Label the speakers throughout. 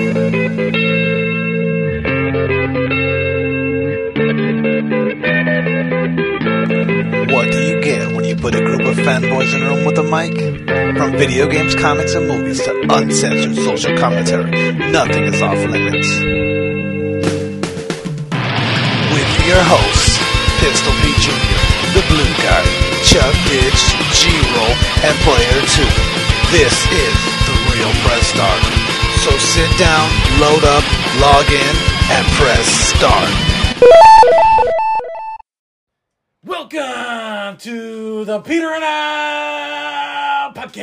Speaker 1: What do you get when you put a group of fanboys in a room with a mic? From video games, comics, and movies to uncensored social commentary, nothing is off limits. With your hosts, Pistol Pete Jr., The Blue Guy, Chuck Ditch, G-Roll, and Player 2. This is The Real Press Start. So sit down, load up, log in, and press start.
Speaker 2: Welcome to the Peter and I podcast.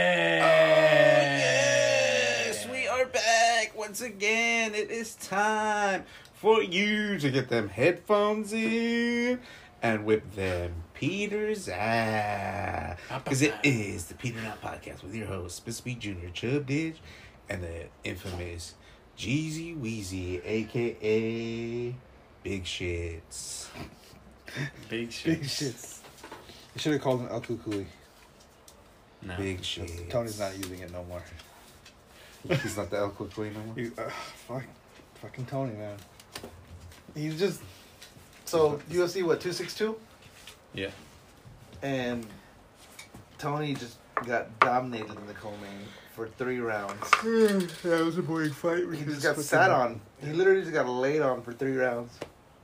Speaker 3: Yes, we are back once again. It is time for you to get them headphones in and whip them Peter's eye. Because it is the Peter and I podcast with your host, Mr. Pete Jr., Chubb Ditch, and the infamous Jeezy Weezy, a.k.a. Big Shits.
Speaker 2: Big shit.
Speaker 4: Big shits. You should have called him El Kukui.
Speaker 3: No. Big Shits.
Speaker 4: Tony's not using it no more.
Speaker 3: He's not the El Kukui no more?
Speaker 4: Fucking Tony, man. He's just... So, UFC, what, 262?
Speaker 2: Yeah.
Speaker 4: And Tony just got dominated in the co-main for 3 rounds.
Speaker 3: That was a boring fight.
Speaker 4: He just got sat on. He literally just got laid on for 3 rounds.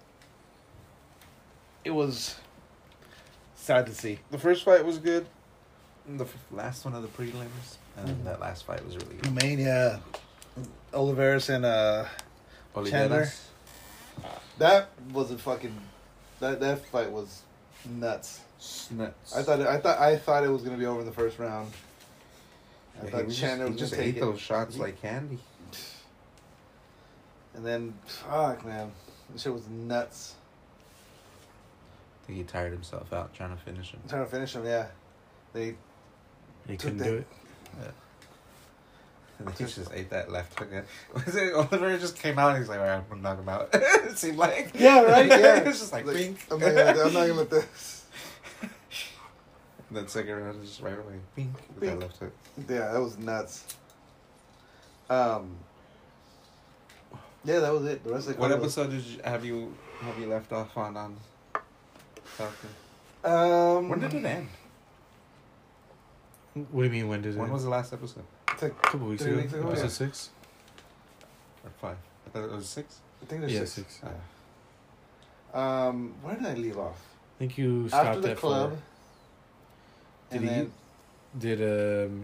Speaker 4: It was sad to see.
Speaker 3: The first fight was good. The last one of the prelims. And that last fight was really good.
Speaker 4: Main, yeah. Oliveras and Chandler. That was a fucking... That fight was nuts.
Speaker 3: Nuts.
Speaker 4: I thought it was gonna be over in the first round. I thought Chandler was
Speaker 3: just
Speaker 4: gonna
Speaker 3: ate
Speaker 4: take
Speaker 3: those shots like candy.
Speaker 4: And then, fuck, man, this shit was nuts.
Speaker 3: I think he tired himself out trying to finish him.
Speaker 4: Trying to finish him, yeah.
Speaker 2: He couldn't
Speaker 4: that-
Speaker 2: do it.
Speaker 3: Yeah. And he just ate that left hook. Was it Oliver just came out and he's like, alright, I'm gonna knock him out. It seemed like.
Speaker 4: Yeah, right. Yeah,
Speaker 3: It's just like pink.
Speaker 4: I'm not gonna let this.
Speaker 3: And then second round is just right away. Pink. With
Speaker 4: Pink.
Speaker 3: that left hook.
Speaker 4: Yeah, that was nuts. Yeah, that was it. The rest of the
Speaker 3: What
Speaker 4: card
Speaker 3: episode have you left off on Falcon? When did it end?
Speaker 2: What do you mean, when did it
Speaker 3: When
Speaker 2: end?
Speaker 3: was the last episode?
Speaker 4: It's like
Speaker 2: A couple weeks
Speaker 4: 3
Speaker 2: ago.
Speaker 4: weeks ago,
Speaker 2: Was
Speaker 4: yeah.
Speaker 2: it 6?
Speaker 3: Or 5? I thought it was 6.
Speaker 4: I think there's
Speaker 2: Yeah,
Speaker 4: 6.
Speaker 2: 6.
Speaker 4: Where did I leave off?
Speaker 2: I think you stopped
Speaker 4: After the
Speaker 2: at
Speaker 4: club.
Speaker 2: 4.
Speaker 4: And then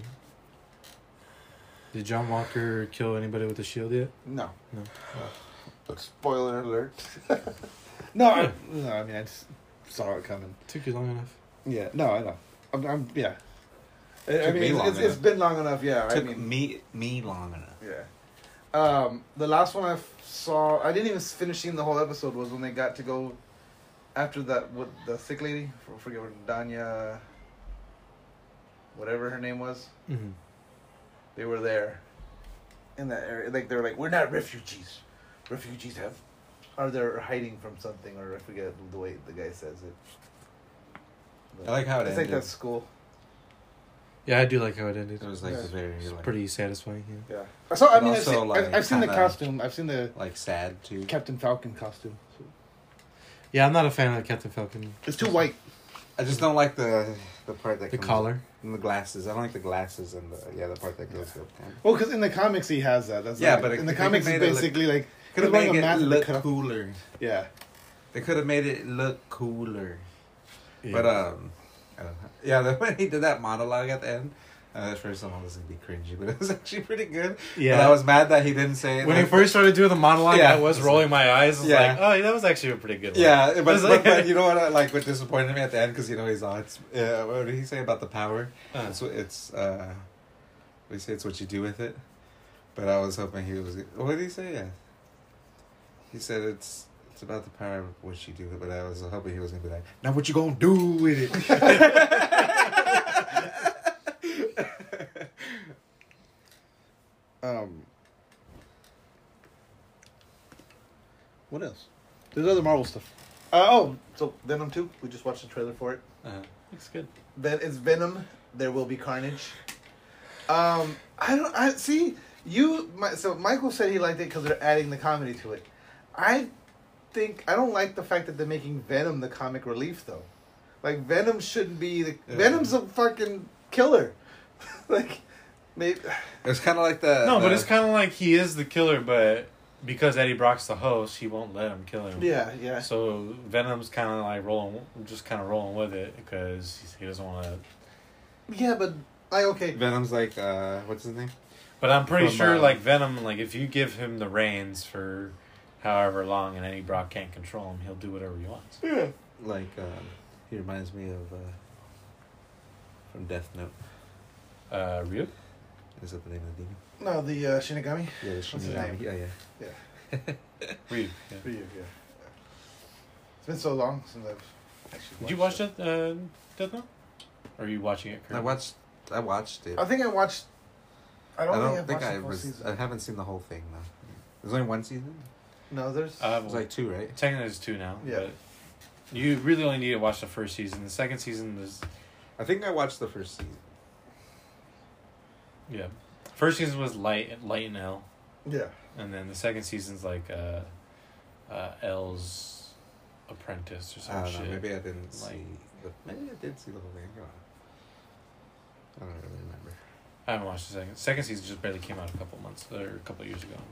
Speaker 2: Did John Walker kill anybody with a shield yet?
Speaker 4: no.
Speaker 2: No.
Speaker 4: Spoiler alert. No, I mean I just saw it coming.
Speaker 2: Took you long enough.
Speaker 4: Yeah, no, I know. I'm yeah. I
Speaker 3: Took me
Speaker 4: mean,
Speaker 3: long
Speaker 4: it's
Speaker 3: enough.
Speaker 4: been long enough. Yeah,
Speaker 3: Took
Speaker 4: I mean,
Speaker 3: me long enough.
Speaker 4: yeah. The last one I saw, I didn't even finish seeing the whole episode. Was when they got to go after that with the sick lady. I forget what Danya, whatever her name was.
Speaker 2: Mm-hmm.
Speaker 4: They were there in that area. Like they were like, we're not refugees. Refugees are they're hiding from something, or I forget the way the guy says it. But
Speaker 3: I like how it
Speaker 4: it's
Speaker 3: ended.
Speaker 4: like that school.
Speaker 2: Yeah, I do like how it ended.
Speaker 3: It was like
Speaker 4: Yeah.
Speaker 3: very
Speaker 2: It's
Speaker 3: like,
Speaker 2: pretty satisfying. Yeah.
Speaker 4: Yeah. So I
Speaker 3: But
Speaker 4: mean,
Speaker 3: also,
Speaker 4: I've seen the
Speaker 3: kinda-
Speaker 4: costume. I've seen the
Speaker 3: like sad too.
Speaker 4: Captain Falcon costume. So.
Speaker 2: Yeah, I'm not a fan of Captain Falcon.
Speaker 4: It's too white.
Speaker 3: I just don't like the part that
Speaker 2: The
Speaker 3: comes
Speaker 2: collar.
Speaker 3: and the glasses. I don't like the glasses and the part that goes up.
Speaker 4: Well, because in the comics he has that. That's
Speaker 3: Yeah,
Speaker 4: like,
Speaker 3: but
Speaker 4: in the
Speaker 3: they
Speaker 4: comics
Speaker 3: could've
Speaker 4: it's
Speaker 3: made it
Speaker 4: basically like
Speaker 3: Could have
Speaker 4: he's wearing
Speaker 3: made
Speaker 4: a mask
Speaker 3: it
Speaker 4: and they
Speaker 3: look
Speaker 4: cut off-
Speaker 3: cooler.
Speaker 4: Yeah.
Speaker 3: They could have made it look cooler.
Speaker 2: Yeah.
Speaker 3: But I don't know. Yeah, when he did that monologue at the end, at first I was gonna be cringy, but it was actually pretty good.
Speaker 2: Yeah.
Speaker 3: But I was mad that he didn't say it.
Speaker 2: when he
Speaker 3: like-
Speaker 2: first started doing the monologue,
Speaker 3: Yeah.
Speaker 2: I was rolling my eyes. I was
Speaker 3: Yeah.
Speaker 2: like, oh, that was actually a pretty good one.
Speaker 3: Yeah, but,
Speaker 2: It's like-
Speaker 3: but you know what? What disappointed me at the end because he's on. It's what did he say about the power? It's what he say? It's what you do with it. But I was hoping he was. What did he say? Yeah, he said it's about the power of what you do. But I was hoping he was gonna be like, now what you gonna do with it?
Speaker 4: What else? There's other Marvel stuff. So Venom 2. We just watched the trailer for it.
Speaker 2: Looks good.
Speaker 4: It's Venom. There will be carnage. I see. So Michael said he liked it because they're adding the comedy to it. I don't like the fact that they're making Venom the comic relief though. Like Venom shouldn't be the Venom's a fucking killer. Like maybe
Speaker 3: It's kind of like the
Speaker 2: No, but it's kind of like he is the killer, but because Eddie Brock's the host, he won't let him kill him.
Speaker 4: yeah.
Speaker 2: So Venom's kind of like rolling with it because he doesn't want to.
Speaker 4: Yeah, but okay.
Speaker 3: Venom's like what's his name?
Speaker 2: But I'm pretty
Speaker 3: From,
Speaker 2: sure, like Venom, like if you give him the reins for however long, and Eddie Brock can't control him, he'll do whatever he wants.
Speaker 4: Yeah.
Speaker 3: Like he reminds me of from Death Note.
Speaker 2: Ryu?
Speaker 3: Is that the name of the demon?
Speaker 4: No, the Shinigami.
Speaker 3: Yeah, the
Speaker 4: What's his
Speaker 3: Shinigami.
Speaker 4: name?
Speaker 3: Yeah.
Speaker 2: Ryu. Yeah.
Speaker 4: Ryu, yeah. It's been so long since I've actually
Speaker 2: Did you watch that Death Note? Or are you watching it
Speaker 3: I
Speaker 2: currently?
Speaker 3: watched it.
Speaker 4: I think I watched. I don't
Speaker 3: I
Speaker 4: think I've watched the full season.
Speaker 3: I haven't seen the whole thing though. There's only one season.
Speaker 4: No, there's.
Speaker 3: There's like two, right?
Speaker 2: Technically, there's two now.
Speaker 4: Yeah.
Speaker 2: But you really only need to watch the first season. The second season is...
Speaker 3: I think I watched the first season.
Speaker 2: Yeah. First season was Light and L.
Speaker 4: Yeah.
Speaker 2: And then the second season's like L's apprentice or
Speaker 3: I
Speaker 2: some
Speaker 3: don't
Speaker 2: shit.
Speaker 3: know. Maybe I didn't
Speaker 2: Like-
Speaker 3: see. Maybe I did see the whole thing. I don't really remember.
Speaker 2: I haven't watched the second. Second season just barely came out a couple years ago.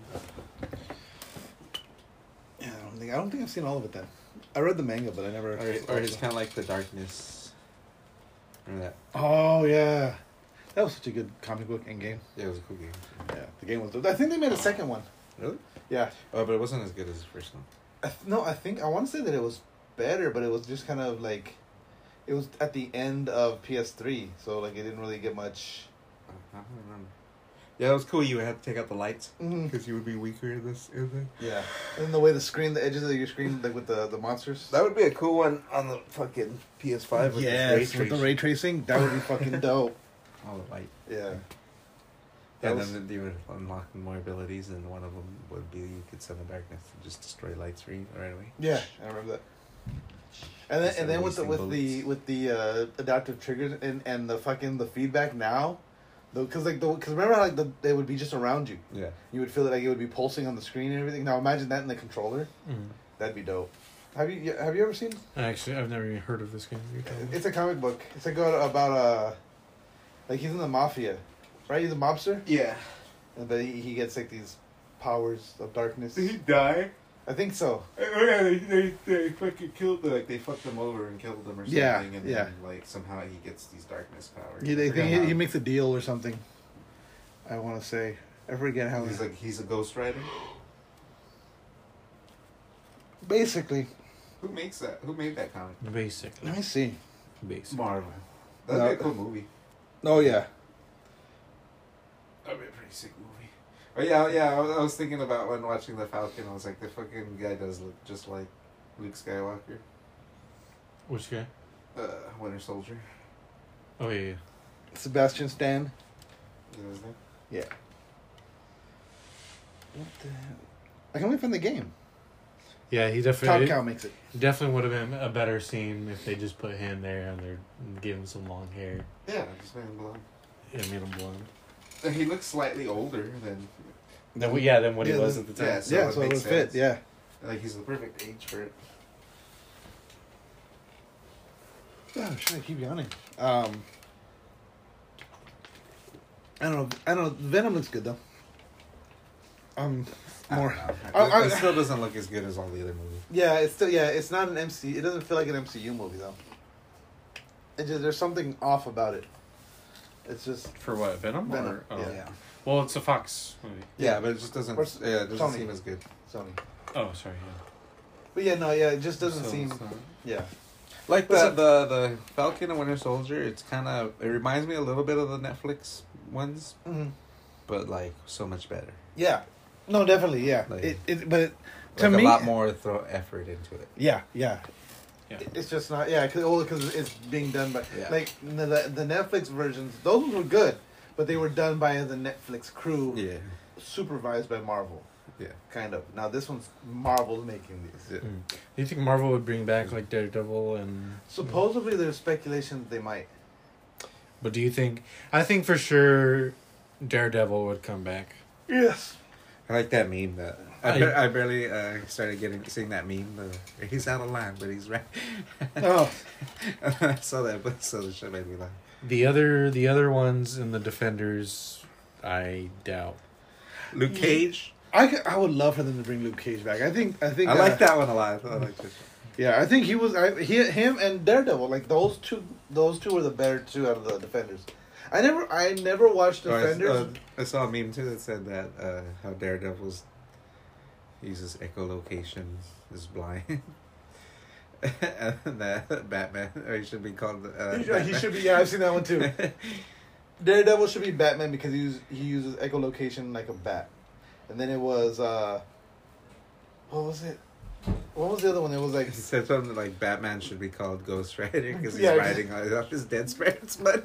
Speaker 4: Yeah, I don't think I've seen all of it then. I read the manga, but I never.
Speaker 3: Or it's kind of like The Darkness. Remember that?
Speaker 4: Oh yeah, that was such a good comic book and game.
Speaker 3: Yeah, it was a cool game.
Speaker 4: Yeah, the game was. I think they made a second one.
Speaker 3: Really?
Speaker 4: Yeah.
Speaker 3: Oh, but it wasn't as good as the first one.
Speaker 4: I think I want to say that it was better, but it was just kind of like, it was at the end of PS3, so like it didn't really get much.
Speaker 3: I don't remember. Yeah, it was cool. You had to take out the lights
Speaker 4: Mm-hmm.
Speaker 3: because you would be weaker in this.
Speaker 4: Yeah, and the way the edges of your screen, like with the monsters.
Speaker 3: That would be a cool one on the fucking PS5 with
Speaker 4: Yes, with the ray tracing, that would be fucking dope.
Speaker 3: all the light.
Speaker 4: Yeah.
Speaker 3: And then you would unlock more abilities, and one of them would be you could send the darkness to just destroy light screen right away.
Speaker 4: Yeah, I remember that. And then with the adaptive triggers and the fucking the feedback now, because remember how they would be just around you.
Speaker 3: Yeah.
Speaker 4: You would feel it like it would be pulsing on the screen and everything. Now imagine that in the controller.
Speaker 2: Mm.
Speaker 4: That'd be dope. Have you ever seen?
Speaker 2: Actually, I've never even heard of this game.
Speaker 4: It's a comic book. It's like about like he's in the mafia, right? He's a mobster,
Speaker 3: Yeah.
Speaker 4: and but he gets like these powers of darkness.
Speaker 3: Did he die?
Speaker 4: I think so.
Speaker 3: Yeah, they fucking killed they fucked him over and killed him or something,
Speaker 4: Yeah,
Speaker 3: and
Speaker 4: yeah.
Speaker 3: then like somehow he gets these darkness powers.
Speaker 4: Yeah, they
Speaker 3: I forgot
Speaker 4: think
Speaker 3: how.
Speaker 4: he makes a deal or something. I want to say. I forget how.
Speaker 3: He's a ghost rider.
Speaker 4: Basically.
Speaker 3: Who makes that? Who made that comic?
Speaker 2: Basically.
Speaker 4: Let me see.
Speaker 3: Marvel. That'd be a cool movie.
Speaker 4: Oh yeah.
Speaker 3: That'd be a pretty sick movie. Oh yeah. I was thinking about when watching the Falcon. I was like, the fucking guy does look just like Luke Skywalker,
Speaker 2: Which guy?
Speaker 3: Winter Soldier.
Speaker 2: Oh, yeah.
Speaker 4: Sebastian Stan.
Speaker 3: Is that his name?
Speaker 4: Yeah. What the hell? I can only find the game.
Speaker 2: Yeah, he
Speaker 4: Top
Speaker 2: definitely...
Speaker 4: Cow makes it.
Speaker 2: Definitely would have been a better scene if they just put him there and gave him some long hair.
Speaker 3: Yeah, just made him blonde.
Speaker 2: Yeah, made him blonde.
Speaker 3: And he looks slightly older than.
Speaker 2: Than what he was at the time.
Speaker 3: Yeah,
Speaker 4: So it would
Speaker 3: makes
Speaker 4: fit.
Speaker 3: sense.
Speaker 4: Yeah.
Speaker 3: Like he's the perfect age for it.
Speaker 4: Oh shit! I keep yawning. I don't know. Venom looks good though. More.
Speaker 3: It still doesn't look as good as all the other movies.
Speaker 4: Yeah, it's still It's not an MC. It doesn't feel like an MCU movie though. There's something off about it. It's just
Speaker 2: For what, Venom?
Speaker 4: Venom.
Speaker 2: Or, oh.
Speaker 4: Yeah.
Speaker 2: Well, it's a Fox movie.
Speaker 3: Yeah, but it just doesn't.
Speaker 4: Or
Speaker 3: Yeah, it doesn't
Speaker 4: Sony.
Speaker 3: seem as good.
Speaker 4: Sony.
Speaker 2: Oh, sorry, yeah.
Speaker 4: But yeah, no, yeah, it just doesn't
Speaker 2: So
Speaker 4: seem.
Speaker 2: it's not-
Speaker 4: Yeah.
Speaker 3: Like
Speaker 4: Listen-
Speaker 3: the Falcon and Winter Soldier, it reminds me a little bit of the Netflix ones,
Speaker 4: Mm-hmm.
Speaker 3: but like so much better.
Speaker 4: Yeah. No, definitely. Yeah.
Speaker 3: Like-
Speaker 4: To
Speaker 3: Like
Speaker 4: me,
Speaker 3: a lot more throw effort into it.
Speaker 4: Yeah. Yeah.
Speaker 2: Yeah.
Speaker 4: It's just not. Yeah, because it's being done by
Speaker 3: Yeah.
Speaker 4: like the Netflix versions. Those ones were good, but they were done by the Netflix crew,
Speaker 3: Yeah,
Speaker 4: supervised by Marvel.
Speaker 3: yeah.
Speaker 4: Kind of. Now this one's Marvel making these.
Speaker 3: Yeah.
Speaker 2: Do you think Marvel would bring back like Daredevil and?
Speaker 4: Supposedly, there's speculation that they might.
Speaker 2: But do you think? I think for sure, Daredevil would come back.
Speaker 4: Yes.
Speaker 3: I like that meme. I barely started seeing that meme. He's out of line, but he's right.
Speaker 4: Oh.
Speaker 3: I saw that, but so the shit made me laugh.
Speaker 2: The other ones in the Defenders, I doubt.
Speaker 3: Luke Cage.
Speaker 4: I would love for them to bring Luke Cage back. I think.
Speaker 3: I like that one a lot. I like this.
Speaker 4: Yeah, I think he was. Him and Daredevil, like those two were the better two out of the Defenders. I never watched Defenders.
Speaker 3: I saw a meme too that said that how Daredevil uses echolocation, is blind. And that Batman, or he should be called.
Speaker 4: He should be. Yeah, I've seen that one too. Daredevil should be Batman because he uses echolocation like a bat. And then it was what was it? What was the other one? It was like
Speaker 3: He said something like Batman should be called Ghost Rider because he's
Speaker 4: Yeah,
Speaker 3: riding off his dead parents' money.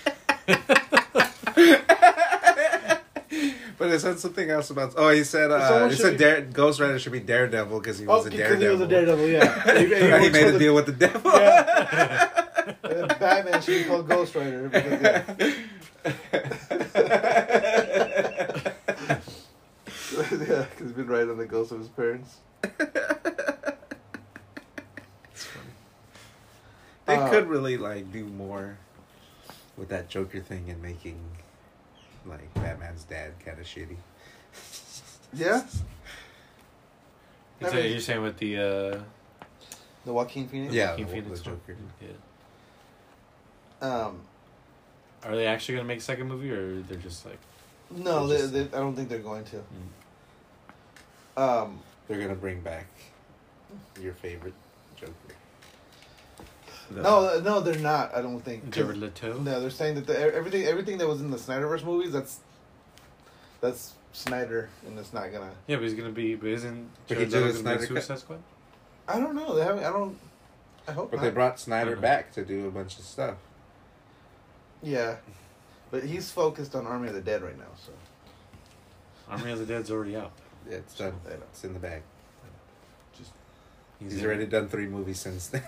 Speaker 3: But it said something else about. Oh, he said. He said Ghost Rider should be Daredevil because he was a Daredevil.
Speaker 4: Because he was a Daredevil, yeah.
Speaker 3: He made a deal with the devil.
Speaker 4: Yeah. And then Batman should be called Ghost Rider because because he's been riding on the ghosts of his parents.
Speaker 3: They could really do more with that Joker thing and making Batman's dad kind of shitty.
Speaker 4: Yeah.
Speaker 2: You're saying with the
Speaker 4: Joaquin Phoenix.
Speaker 3: Yeah,
Speaker 2: Joaquin
Speaker 3: the
Speaker 2: Phoenix
Speaker 3: Joker.
Speaker 2: Yeah. Are they actually gonna make a second movie, or they're just like?
Speaker 4: No, they I don't think they're going to.
Speaker 3: They're gonna bring back your favorite Joker.
Speaker 4: No, they're not. I don't think.
Speaker 2: Jared Leto.
Speaker 4: No, they're saying that everything that was in the Snyderverse movies, that's Snyder, and it's not gonna.
Speaker 2: Yeah, but he's gonna be. But isn't
Speaker 3: But he
Speaker 2: Jared
Speaker 3: did a
Speaker 2: Leto gonna be
Speaker 3: Snyder
Speaker 2: Suicide Squad?
Speaker 4: I don't know. They haven't. I hope.
Speaker 3: But
Speaker 4: not.
Speaker 3: they brought Snyder
Speaker 2: Mhm.
Speaker 3: back to do a bunch of stuff.
Speaker 4: Yeah, but he's focused on Army of the Dead right now. So
Speaker 2: Army of the Dead's already out.
Speaker 3: Yeah, it's done.
Speaker 4: I know.
Speaker 3: It's in the bag. He's
Speaker 2: in
Speaker 3: already done 3 movies since then.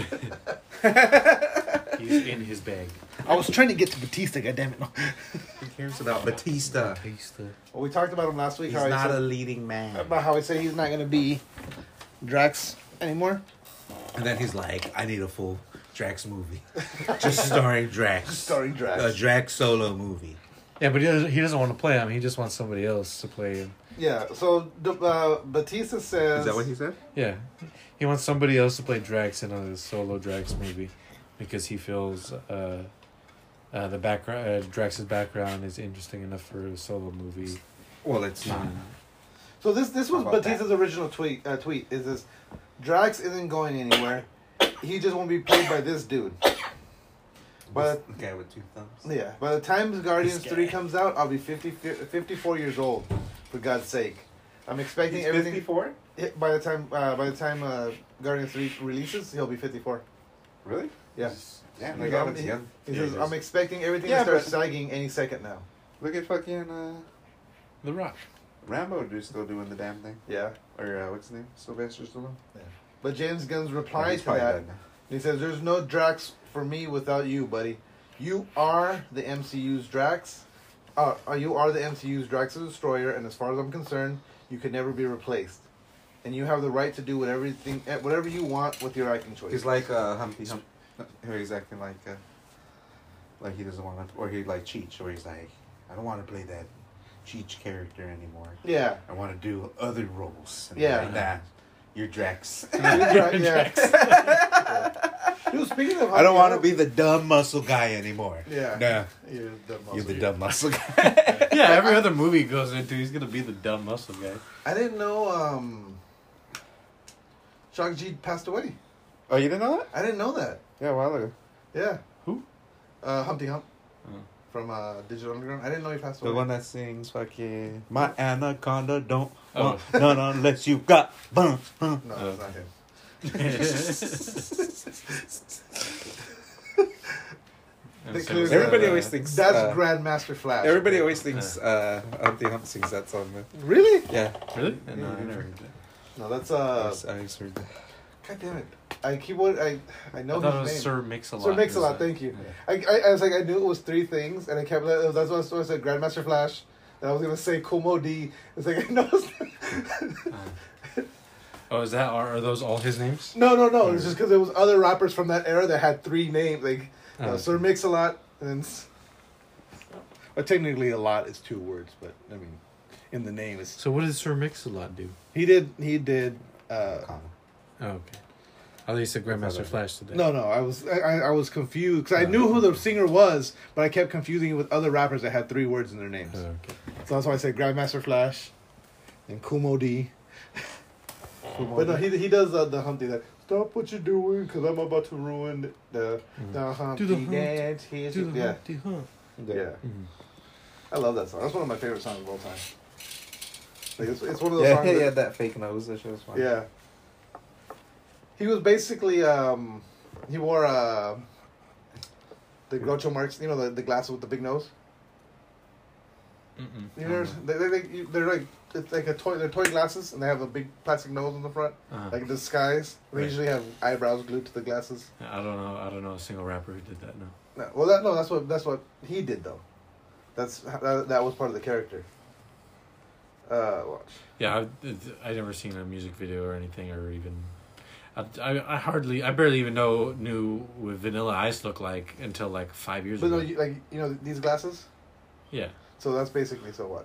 Speaker 2: He's in his bag.
Speaker 4: I was trying to get to Batista. Goddammit. No.
Speaker 3: Who cares about Batista?
Speaker 4: Well, we talked about him last week.
Speaker 3: He's
Speaker 4: how
Speaker 3: not
Speaker 4: he
Speaker 3: a
Speaker 4: said,
Speaker 3: leading man.
Speaker 4: about how he said he's not going to be Drax anymore.
Speaker 3: And then he's like, I need a full Drax movie. Just starring Drax.
Speaker 4: Starring Drax.
Speaker 3: A Drax solo movie.
Speaker 2: Yeah, but he doesn't want to play him. He just wants somebody else to play him.
Speaker 4: Yeah. So Batista says.
Speaker 3: Is that what he said?
Speaker 2: Yeah, he wants somebody else to play Drax in a solo Drax movie because he feels the background Drax's background is interesting enough for a solo movie.
Speaker 3: Well, it's not.
Speaker 4: So this was
Speaker 3: How about
Speaker 4: Batista's original tweet. Is this Drax isn't going anywhere. He just won't be played by this dude. But
Speaker 3: The guy with 2 thumbs.
Speaker 4: yeah, by the time Guardians
Speaker 2: This guy.
Speaker 4: 3 comes out, I'll be 54 years old. For God's sake, I'm expecting
Speaker 3: He's
Speaker 4: everything.
Speaker 3: 54?
Speaker 4: By the time Guardians 3 releases, he'll be 54.
Speaker 3: Really?
Speaker 4: Yeah.
Speaker 3: Damn, that guy looks young.
Speaker 4: He
Speaker 2: Yeah,
Speaker 4: says,
Speaker 2: he
Speaker 4: I'm
Speaker 2: is.
Speaker 4: expecting everything
Speaker 3: Yeah,
Speaker 4: to start
Speaker 3: but-
Speaker 4: sagging any second now.
Speaker 3: Look at fucking
Speaker 2: The Rock.
Speaker 3: Rambo still doing the damn thing.
Speaker 4: Yeah.
Speaker 3: Or what's his name? Sylvester Stallone?
Speaker 4: But James Gunn's
Speaker 3: Oh,
Speaker 4: reply
Speaker 3: he's
Speaker 4: to
Speaker 3: probably
Speaker 4: that,
Speaker 3: dead now.
Speaker 4: he says, there's no Drax for me without you, buddy. You are the MCU's Drax. You are the MCU's Drax the Destroyer, and as far as I'm concerned, you could never be replaced. And you have the right to do whatever you want with your acting choice.
Speaker 3: He's like Humpty Hump. He's acting like he doesn't want to, or he like Cheech, where he's like, I don't want to play that Cheech character anymore.
Speaker 4: Yeah.
Speaker 3: I want to do other roles. And
Speaker 4: Yeah.
Speaker 3: like, nah, you're Drax.
Speaker 4: Yeah. Dude, speaking of,
Speaker 3: I don't want to be the dumb muscle guy anymore.
Speaker 4: Yeah.
Speaker 3: Nah,
Speaker 4: You're the dumb
Speaker 3: you're the
Speaker 4: muscle.
Speaker 3: dumb muscle guy.
Speaker 2: Yeah, every other movie he goes into, he's gonna be the dumb muscle guy.
Speaker 4: I didn't know Shang-Chi passed away.
Speaker 3: Oh, you didn't know that?
Speaker 4: I didn't know that.
Speaker 3: Yeah, a while ago.
Speaker 4: Yeah.
Speaker 2: Who?
Speaker 4: Humpty Hump.
Speaker 2: Oh.
Speaker 4: From Digital Underground. I didn't know he passed away.
Speaker 3: The one that sings fucking My Anaconda don't
Speaker 2: Oh.
Speaker 3: want none unless you got bum.
Speaker 4: No, it's not him.
Speaker 3: Everybody always thinks
Speaker 4: That's Grandmaster Flash.
Speaker 3: everybody always thinks Humpty Hump sings that song. Man.
Speaker 4: Really?
Speaker 3: Yeah,
Speaker 2: Really? No, I never heard that.
Speaker 4: No, that's
Speaker 3: I just heard that.
Speaker 4: God damn it! I know
Speaker 2: I thought it was
Speaker 4: his name.
Speaker 2: Sir Mix-a-Lot.
Speaker 4: Sir Mix-a-Lot. Thank you.
Speaker 2: Yeah.
Speaker 4: I was like, I knew it was 3 things, and I kept. That's what I said. Grandmaster Flash, And I was gonna say Kumo D. It's like no,
Speaker 2: Oh, is that are those all his names?
Speaker 4: no. It's just because there was other rappers from that era that had 3 names, like Sir
Speaker 2: Okay.
Speaker 4: Mix-a-Lot, and well, technically a lot is 2 words, but I mean, in the name it's.
Speaker 2: So what did Sir Mix-a-Lot do?
Speaker 4: He did.
Speaker 2: Oh, okay. I thought you said Grandmaster Flash today.
Speaker 4: No, I was confused because I knew who the singer was, but I kept confusing it with other rappers that had 3 words in their names.
Speaker 2: Oh, okay.
Speaker 4: So that's why I said Grandmaster Flash, and Kumo D. But no, he does the Humpty that stop what you're doing because I'm about to ruin the Humpty
Speaker 2: Do the
Speaker 4: dance.
Speaker 2: Do the
Speaker 4: Yeah,
Speaker 2: Humpty Hump.
Speaker 4: yeah.
Speaker 2: Mhm.
Speaker 4: I love that song. That's one of my favorite songs of all time. Like it's one of those
Speaker 3: Yeah,
Speaker 4: songs.
Speaker 3: he
Speaker 4: that-
Speaker 3: had that fake nose. That shit was fun.
Speaker 4: Yeah. He was basically he wore the Groucho Marx, you know, the glasses with the big nose.
Speaker 2: Mm-mm.
Speaker 4: You know, they're like it's like a toy. They're toy glasses, and they have a big plastic nose on the front,
Speaker 2: Uh-huh.
Speaker 4: like a disguise. They
Speaker 2: Right.
Speaker 4: usually have eyebrows glued to the glasses.
Speaker 2: I don't know a single rapper who did that. No.
Speaker 4: No, well, that's what he did though. That was part of the character. Watch.
Speaker 2: Yeah, I never seen a music video or anything, or even. I barely even knew what Vanilla Ice looked like until like 5 years
Speaker 4: But
Speaker 2: ago.
Speaker 4: no, you know these glasses.
Speaker 2: Yeah.
Speaker 4: So that's basically watch.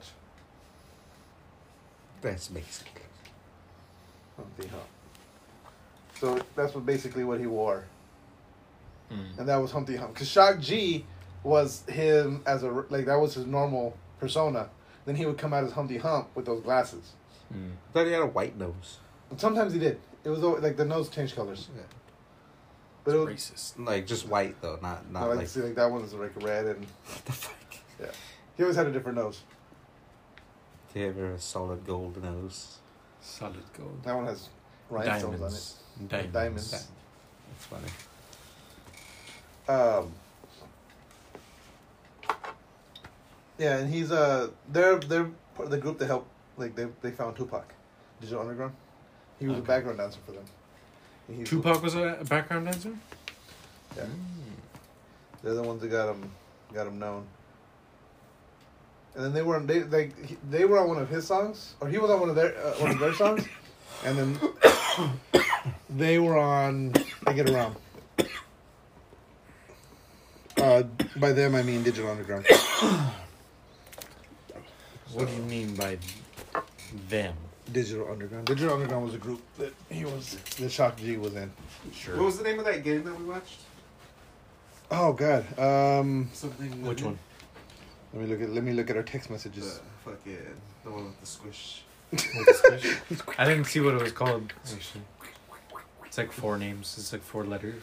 Speaker 3: That's basically.
Speaker 4: Humpty Hump. So that's basically what he wore.
Speaker 2: Mm.
Speaker 4: And that was Humpty Hump. Because Shock G was him as that was his normal persona. Then he would come out as Humpty Hump with those glasses.
Speaker 2: Mm.
Speaker 3: I thought he had a white nose.
Speaker 4: And sometimes he did. It was always, like the nose changed colors.
Speaker 3: Yeah.
Speaker 4: But it was,
Speaker 2: Racist.
Speaker 3: Like just white though, not
Speaker 4: I like
Speaker 3: like.
Speaker 4: to see like that one is like red and
Speaker 3: What the fuck?
Speaker 4: yeah. He always had a different nose.
Speaker 3: He had a solid gold nose.
Speaker 2: Solid gold.
Speaker 4: That one has rhinestones
Speaker 2: Diamonds.
Speaker 4: Diamonds.
Speaker 3: That's funny.
Speaker 4: on it. Yeah, and he's they're part of the group that helped like they found Tupac, Digital Underground. He was a
Speaker 2: Okay.
Speaker 4: background dancer for them. And he's-
Speaker 2: Tupac was a background dancer?
Speaker 4: Yeah.
Speaker 2: Mm.
Speaker 4: They're the ones that got him known. And then they were on one of his songs, or he was on one of their songs, and then they were on I Get Around. By them I mean Digital Underground.
Speaker 2: What do you mean by them?
Speaker 4: Digital Underground. Digital Underground was a group that that Shock G was in.
Speaker 2: Sure.
Speaker 3: What was the name of that game that we watched?
Speaker 4: Oh God.
Speaker 3: Something.
Speaker 2: Which one?
Speaker 4: Let me look at our text messages.
Speaker 3: The one with the squish.
Speaker 2: I didn't see what it was called, actually. It's like 4 names. It's like 4 letters.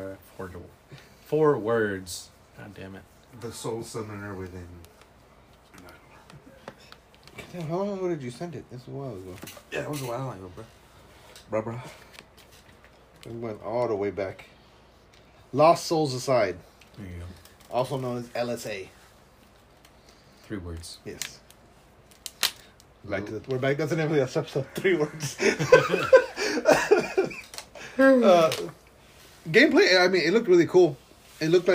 Speaker 2: 4 words. God damn it.
Speaker 3: The Soul Summoner within.
Speaker 4: Damn, how long ago did you send it? This was a while ago.
Speaker 3: Yeah, it was a while ago, bro.
Speaker 4: It went all the way back. Lost Souls Aside,
Speaker 2: There you go.
Speaker 4: also known as LSA.
Speaker 2: 3 words.
Speaker 4: Yes. We're back. That's the name of this episode. 3 words. Gameplay. I mean, it looked really cool. It looked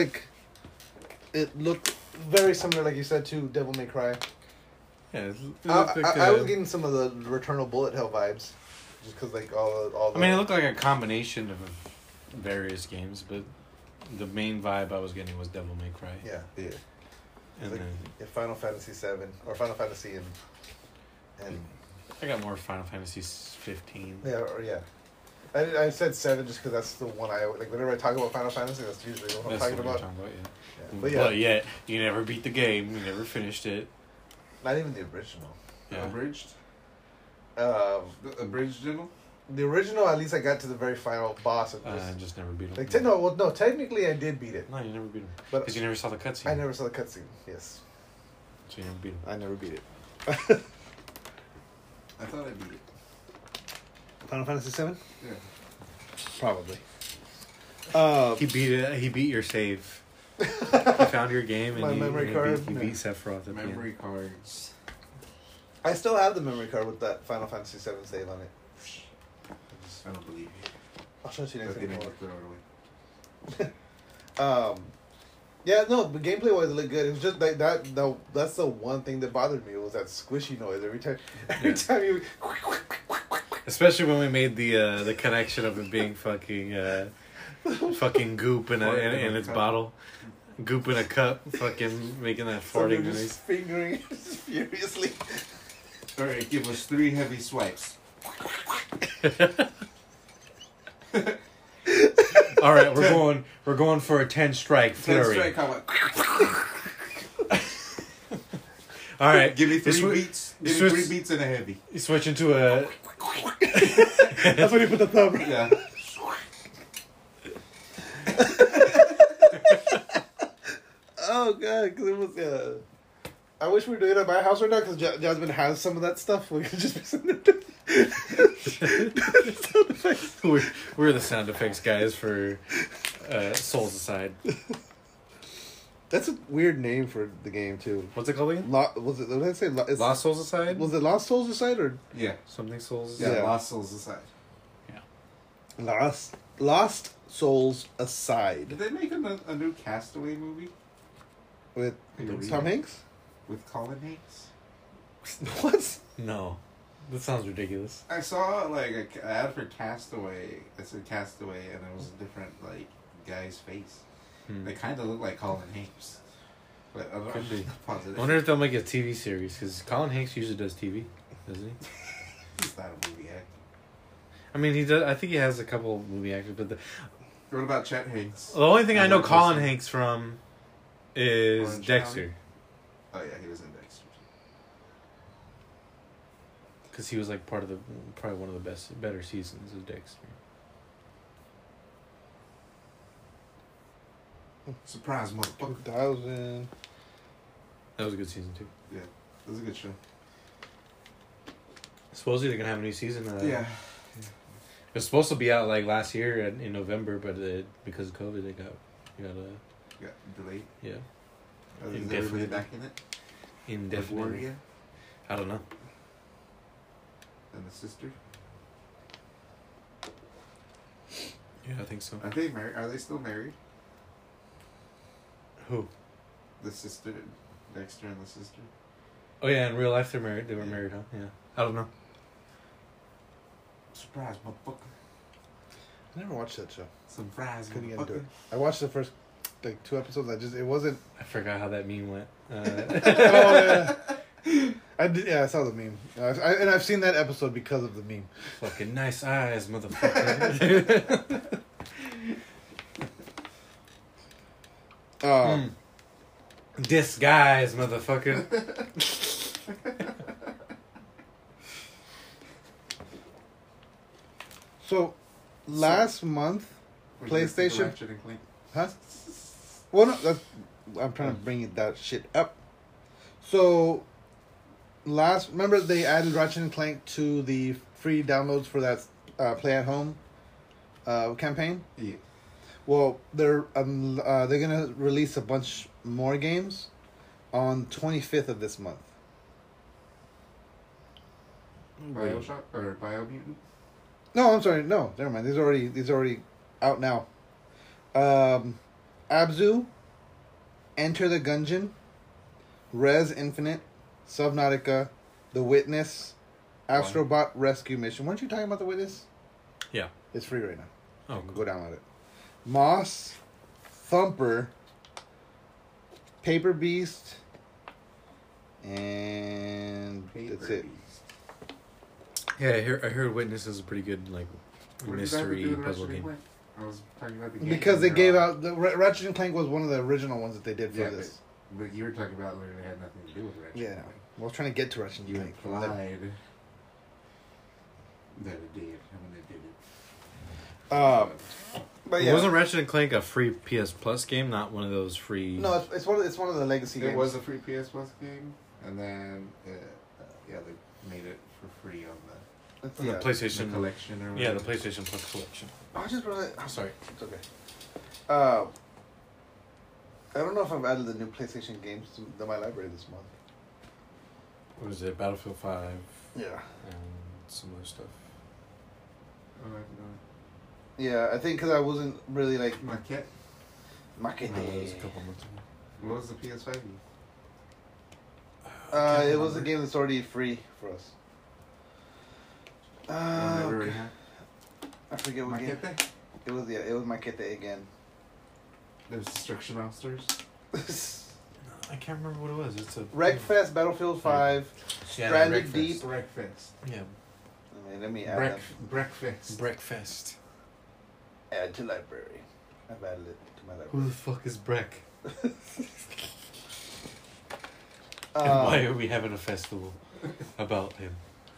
Speaker 4: very similar, like you said, to Devil May Cry.
Speaker 2: Yeah,
Speaker 4: I was getting some of the Returnal Bullet Hell vibes, just because like all the.
Speaker 2: I mean, it looked like a combination of various games, but the main vibe I was getting was Devil May Cry.
Speaker 4: Yeah.
Speaker 2: And
Speaker 4: like,
Speaker 2: then
Speaker 4: Final Fantasy 7 or Final Fantasy and
Speaker 2: I got more Final Fantasy 15.
Speaker 4: yeah. I said 7 just because that's the one I like. Whenever I talk about Final Fantasy, that's usually what I'm
Speaker 2: That's
Speaker 4: talking
Speaker 2: what
Speaker 4: about.
Speaker 2: you're talking about, yeah.
Speaker 4: Yeah.
Speaker 2: But yet, you never beat the game. You never finished it.
Speaker 4: Not even the original.
Speaker 2: Yeah.
Speaker 3: Abridged?
Speaker 4: Um,
Speaker 3: The abridged general?
Speaker 4: the original, at least I got to the very final boss of
Speaker 2: I
Speaker 4: this.
Speaker 2: just never beat him.
Speaker 4: Like technically I did beat it,
Speaker 2: No, you never beat him.
Speaker 4: but
Speaker 2: Because you never saw the cutscene.
Speaker 4: I never saw the cutscene. Yes,
Speaker 2: So you never beat him.
Speaker 4: I never beat it.
Speaker 3: I thought I beat it.
Speaker 4: Final Fantasy 7?
Speaker 3: Yeah.
Speaker 4: Probably.
Speaker 2: He beat it. He beat your save. He found your game and
Speaker 4: My
Speaker 2: he,
Speaker 4: memory
Speaker 2: he
Speaker 4: card?
Speaker 2: Beat, he
Speaker 4: Yeah.
Speaker 2: beat Sephiroth at the end.
Speaker 3: Memory cards.
Speaker 4: I still have the memory card with that Final Fantasy 7 save on it.
Speaker 3: I don't believe you.
Speaker 4: I'll show it to you
Speaker 3: I
Speaker 4: next
Speaker 3: didn't
Speaker 4: time.
Speaker 3: get thrown away.
Speaker 4: Yeah, no, but gameplay wise it looked good. It was just like that. No, that's the one thing that bothered me was that squishy noise every time. Every time you.
Speaker 2: Especially when we made the connection of it being fucking goop in its bottle, goop in a cup, fucking making that farting
Speaker 4: Just
Speaker 2: noise.
Speaker 4: fingering it furiously.
Speaker 3: All right, give us 3 heavy swipes.
Speaker 2: All right, we're going for a 10 strike
Speaker 3: 10
Speaker 2: flurry.
Speaker 3: strike combat.
Speaker 2: All right,
Speaker 3: Give me 3
Speaker 2: you
Speaker 3: beats. Give me
Speaker 2: switch-
Speaker 3: 3 beats and a heavy.
Speaker 2: You switch into a.
Speaker 4: That's when you put the thumb.
Speaker 3: Yeah.
Speaker 4: Oh god, because it was. I wish we were doing it at my house right now because Jasmine has some of that stuff. We could just be sitting there doing sound effects.
Speaker 2: We're the sound effects guys for Souls Aside.
Speaker 4: That's a weird name for the game too.
Speaker 2: What's it called again?
Speaker 4: Was it? What did I say? It's-
Speaker 2: Lost Souls Aside?
Speaker 4: Was it Lost Souls Aside or
Speaker 3: Yeah.
Speaker 2: Something Souls
Speaker 3: Yeah,
Speaker 2: Aside?
Speaker 4: Yeah.
Speaker 3: Lost Souls aside.
Speaker 4: Lost Souls Aside
Speaker 3: Did they make a new Castaway movie?
Speaker 4: with
Speaker 3: Like a
Speaker 4: Tom
Speaker 3: remake?
Speaker 4: Hanks?
Speaker 3: With Colin Hanks?
Speaker 4: What?
Speaker 2: No. That sounds ridiculous.
Speaker 3: I saw like an ad for Castaway. It said Castaway, and it was a different like guy's face. They kind of look like Colin Hanks, but I'm not
Speaker 2: Could be.
Speaker 3: positive.
Speaker 2: I wonder if they'll make a TV series, because Colin Hanks usually does TV, doesn't he?
Speaker 3: He's not a movie actor.
Speaker 2: I mean, he does. I think he has a couple of movie actors, but
Speaker 3: What about Chet Hanks?
Speaker 2: the only thing I know
Speaker 3: Orange
Speaker 2: Colin
Speaker 3: County.
Speaker 2: Hanks from is
Speaker 3: Orange
Speaker 2: Dexter,
Speaker 3: Oh yeah, he was in Dexter.
Speaker 2: because he was like probably one of the better seasons of Dexter.
Speaker 3: Surprise, motherfucker!
Speaker 4: 2000.
Speaker 2: That was a good season too.
Speaker 3: Yeah, it was a good show.
Speaker 2: Supposedly they're gonna have a new season.
Speaker 3: Yeah.
Speaker 2: It was supposed to be out like last year in November, but because of COVID, it got
Speaker 3: Got delayed.
Speaker 2: yeah
Speaker 3: Is
Speaker 2: Indefinitely.
Speaker 3: everybody back in it?
Speaker 2: indefinitely.
Speaker 3: Gloria
Speaker 2: I don't know.
Speaker 3: and the sister.
Speaker 2: Yeah, I think so.
Speaker 3: Are they married? Are they still married?
Speaker 2: Who?
Speaker 3: The sister, Dexter and the sister.
Speaker 2: Oh yeah, in real life they're married. They were
Speaker 3: Yeah.
Speaker 2: married, huh? Yeah. I don't know.
Speaker 3: Surprise, motherfucker!
Speaker 4: I never watched that show.
Speaker 3: Surprise,
Speaker 4: Couldn't get into
Speaker 3: motherfucker!
Speaker 4: it. I watched the first like 2 episodes. It wasn't.
Speaker 2: I forgot how that meme went.
Speaker 4: Oh yeah. I did. Yeah, I saw the meme. And I've seen that episode because of the meme.
Speaker 2: Fucking nice eyes, motherfucker. Disguise, motherfucker.
Speaker 4: So, last month,
Speaker 3: Would you listen to
Speaker 4: PlayStation.
Speaker 3: Ratchet and Clank?
Speaker 4: Huh? Well, no, I'm trying to bring that shit up. So, remember they added Ratchet and Clank to the free downloads for that Play at Home campaign.
Speaker 3: Yeah.
Speaker 4: Well, they're gonna release a bunch more games on 25th of this month.
Speaker 3: Bioshock or Biomutant?
Speaker 4: No, I'm sorry. No, never mind. These are already out now. Abzu, Enter the Gungeon, Res Infinite, Subnautica, The Witness, Astrobot Rescue Mission. Weren't you talking about The Witness?
Speaker 2: Yeah.
Speaker 4: It's free right now.
Speaker 2: Oh,
Speaker 4: Go download it. Moss, Thumper, Paper Beast, and that's it.
Speaker 2: yeah. I heard Witness is a pretty good like
Speaker 3: What did that
Speaker 2: mystery
Speaker 3: do with
Speaker 2: puzzle
Speaker 3: Ratchet and
Speaker 2: game.
Speaker 3: Clank? I was talking about the game.
Speaker 4: Because they
Speaker 3: They're
Speaker 4: gave
Speaker 3: all-
Speaker 4: out the Ratchet and Clank was one of the original ones that they did for
Speaker 3: Yeah,
Speaker 4: this.
Speaker 3: but you were talking about where they had nothing to do with Ratchet.
Speaker 4: Yeah,
Speaker 3: and Clank.
Speaker 4: I was trying to get to Ratchet and
Speaker 3: You
Speaker 4: Clank. from them.
Speaker 3: implied that it did, and it didn't.
Speaker 4: But yeah,
Speaker 2: Wasn't Ratchet and Clank a free PS Plus game? Not one of those free.
Speaker 4: no, it's one of the legacy
Speaker 3: It
Speaker 4: games.
Speaker 3: was a free PS Plus game, and then they made it for free on
Speaker 4: It's-
Speaker 2: The
Speaker 4: yeah.
Speaker 3: the
Speaker 2: PlayStation.
Speaker 3: collection or
Speaker 2: Yeah,
Speaker 3: whatever.
Speaker 2: the PlayStation Plus collection.
Speaker 4: I just realized.
Speaker 2: I'm sorry.
Speaker 4: It's okay. I don't know if I've added the new PlayStation games to my library this month.
Speaker 2: What was it? Battlefield 5
Speaker 4: Yeah.
Speaker 2: and some other stuff.
Speaker 3: Oh, I don't know.
Speaker 4: Yeah, I think because I wasn't really like.
Speaker 3: Maquette.
Speaker 2: No, it was a couple months ago.
Speaker 3: What was the PS5?
Speaker 4: It was a game that's already free for us.
Speaker 3: One that we already
Speaker 4: Okay.
Speaker 3: had?
Speaker 4: I forget what game.
Speaker 3: Maquete?
Speaker 4: It was Maquete again.
Speaker 3: There's Destruction Officers.
Speaker 2: I can't remember what it was. It's a
Speaker 4: Wreckfest, Battlefield 5,
Speaker 2: Yeah,
Speaker 4: Stranded
Speaker 2: Wreckfest.
Speaker 4: Deep.
Speaker 3: Breakfast.
Speaker 2: Yeah,
Speaker 4: Let me add that.
Speaker 3: Breakfast.
Speaker 2: Breakfast.
Speaker 4: Add to library. I've added it to my
Speaker 2: Who
Speaker 4: library.
Speaker 2: the fuck is Breck? And why are we having a festival about him?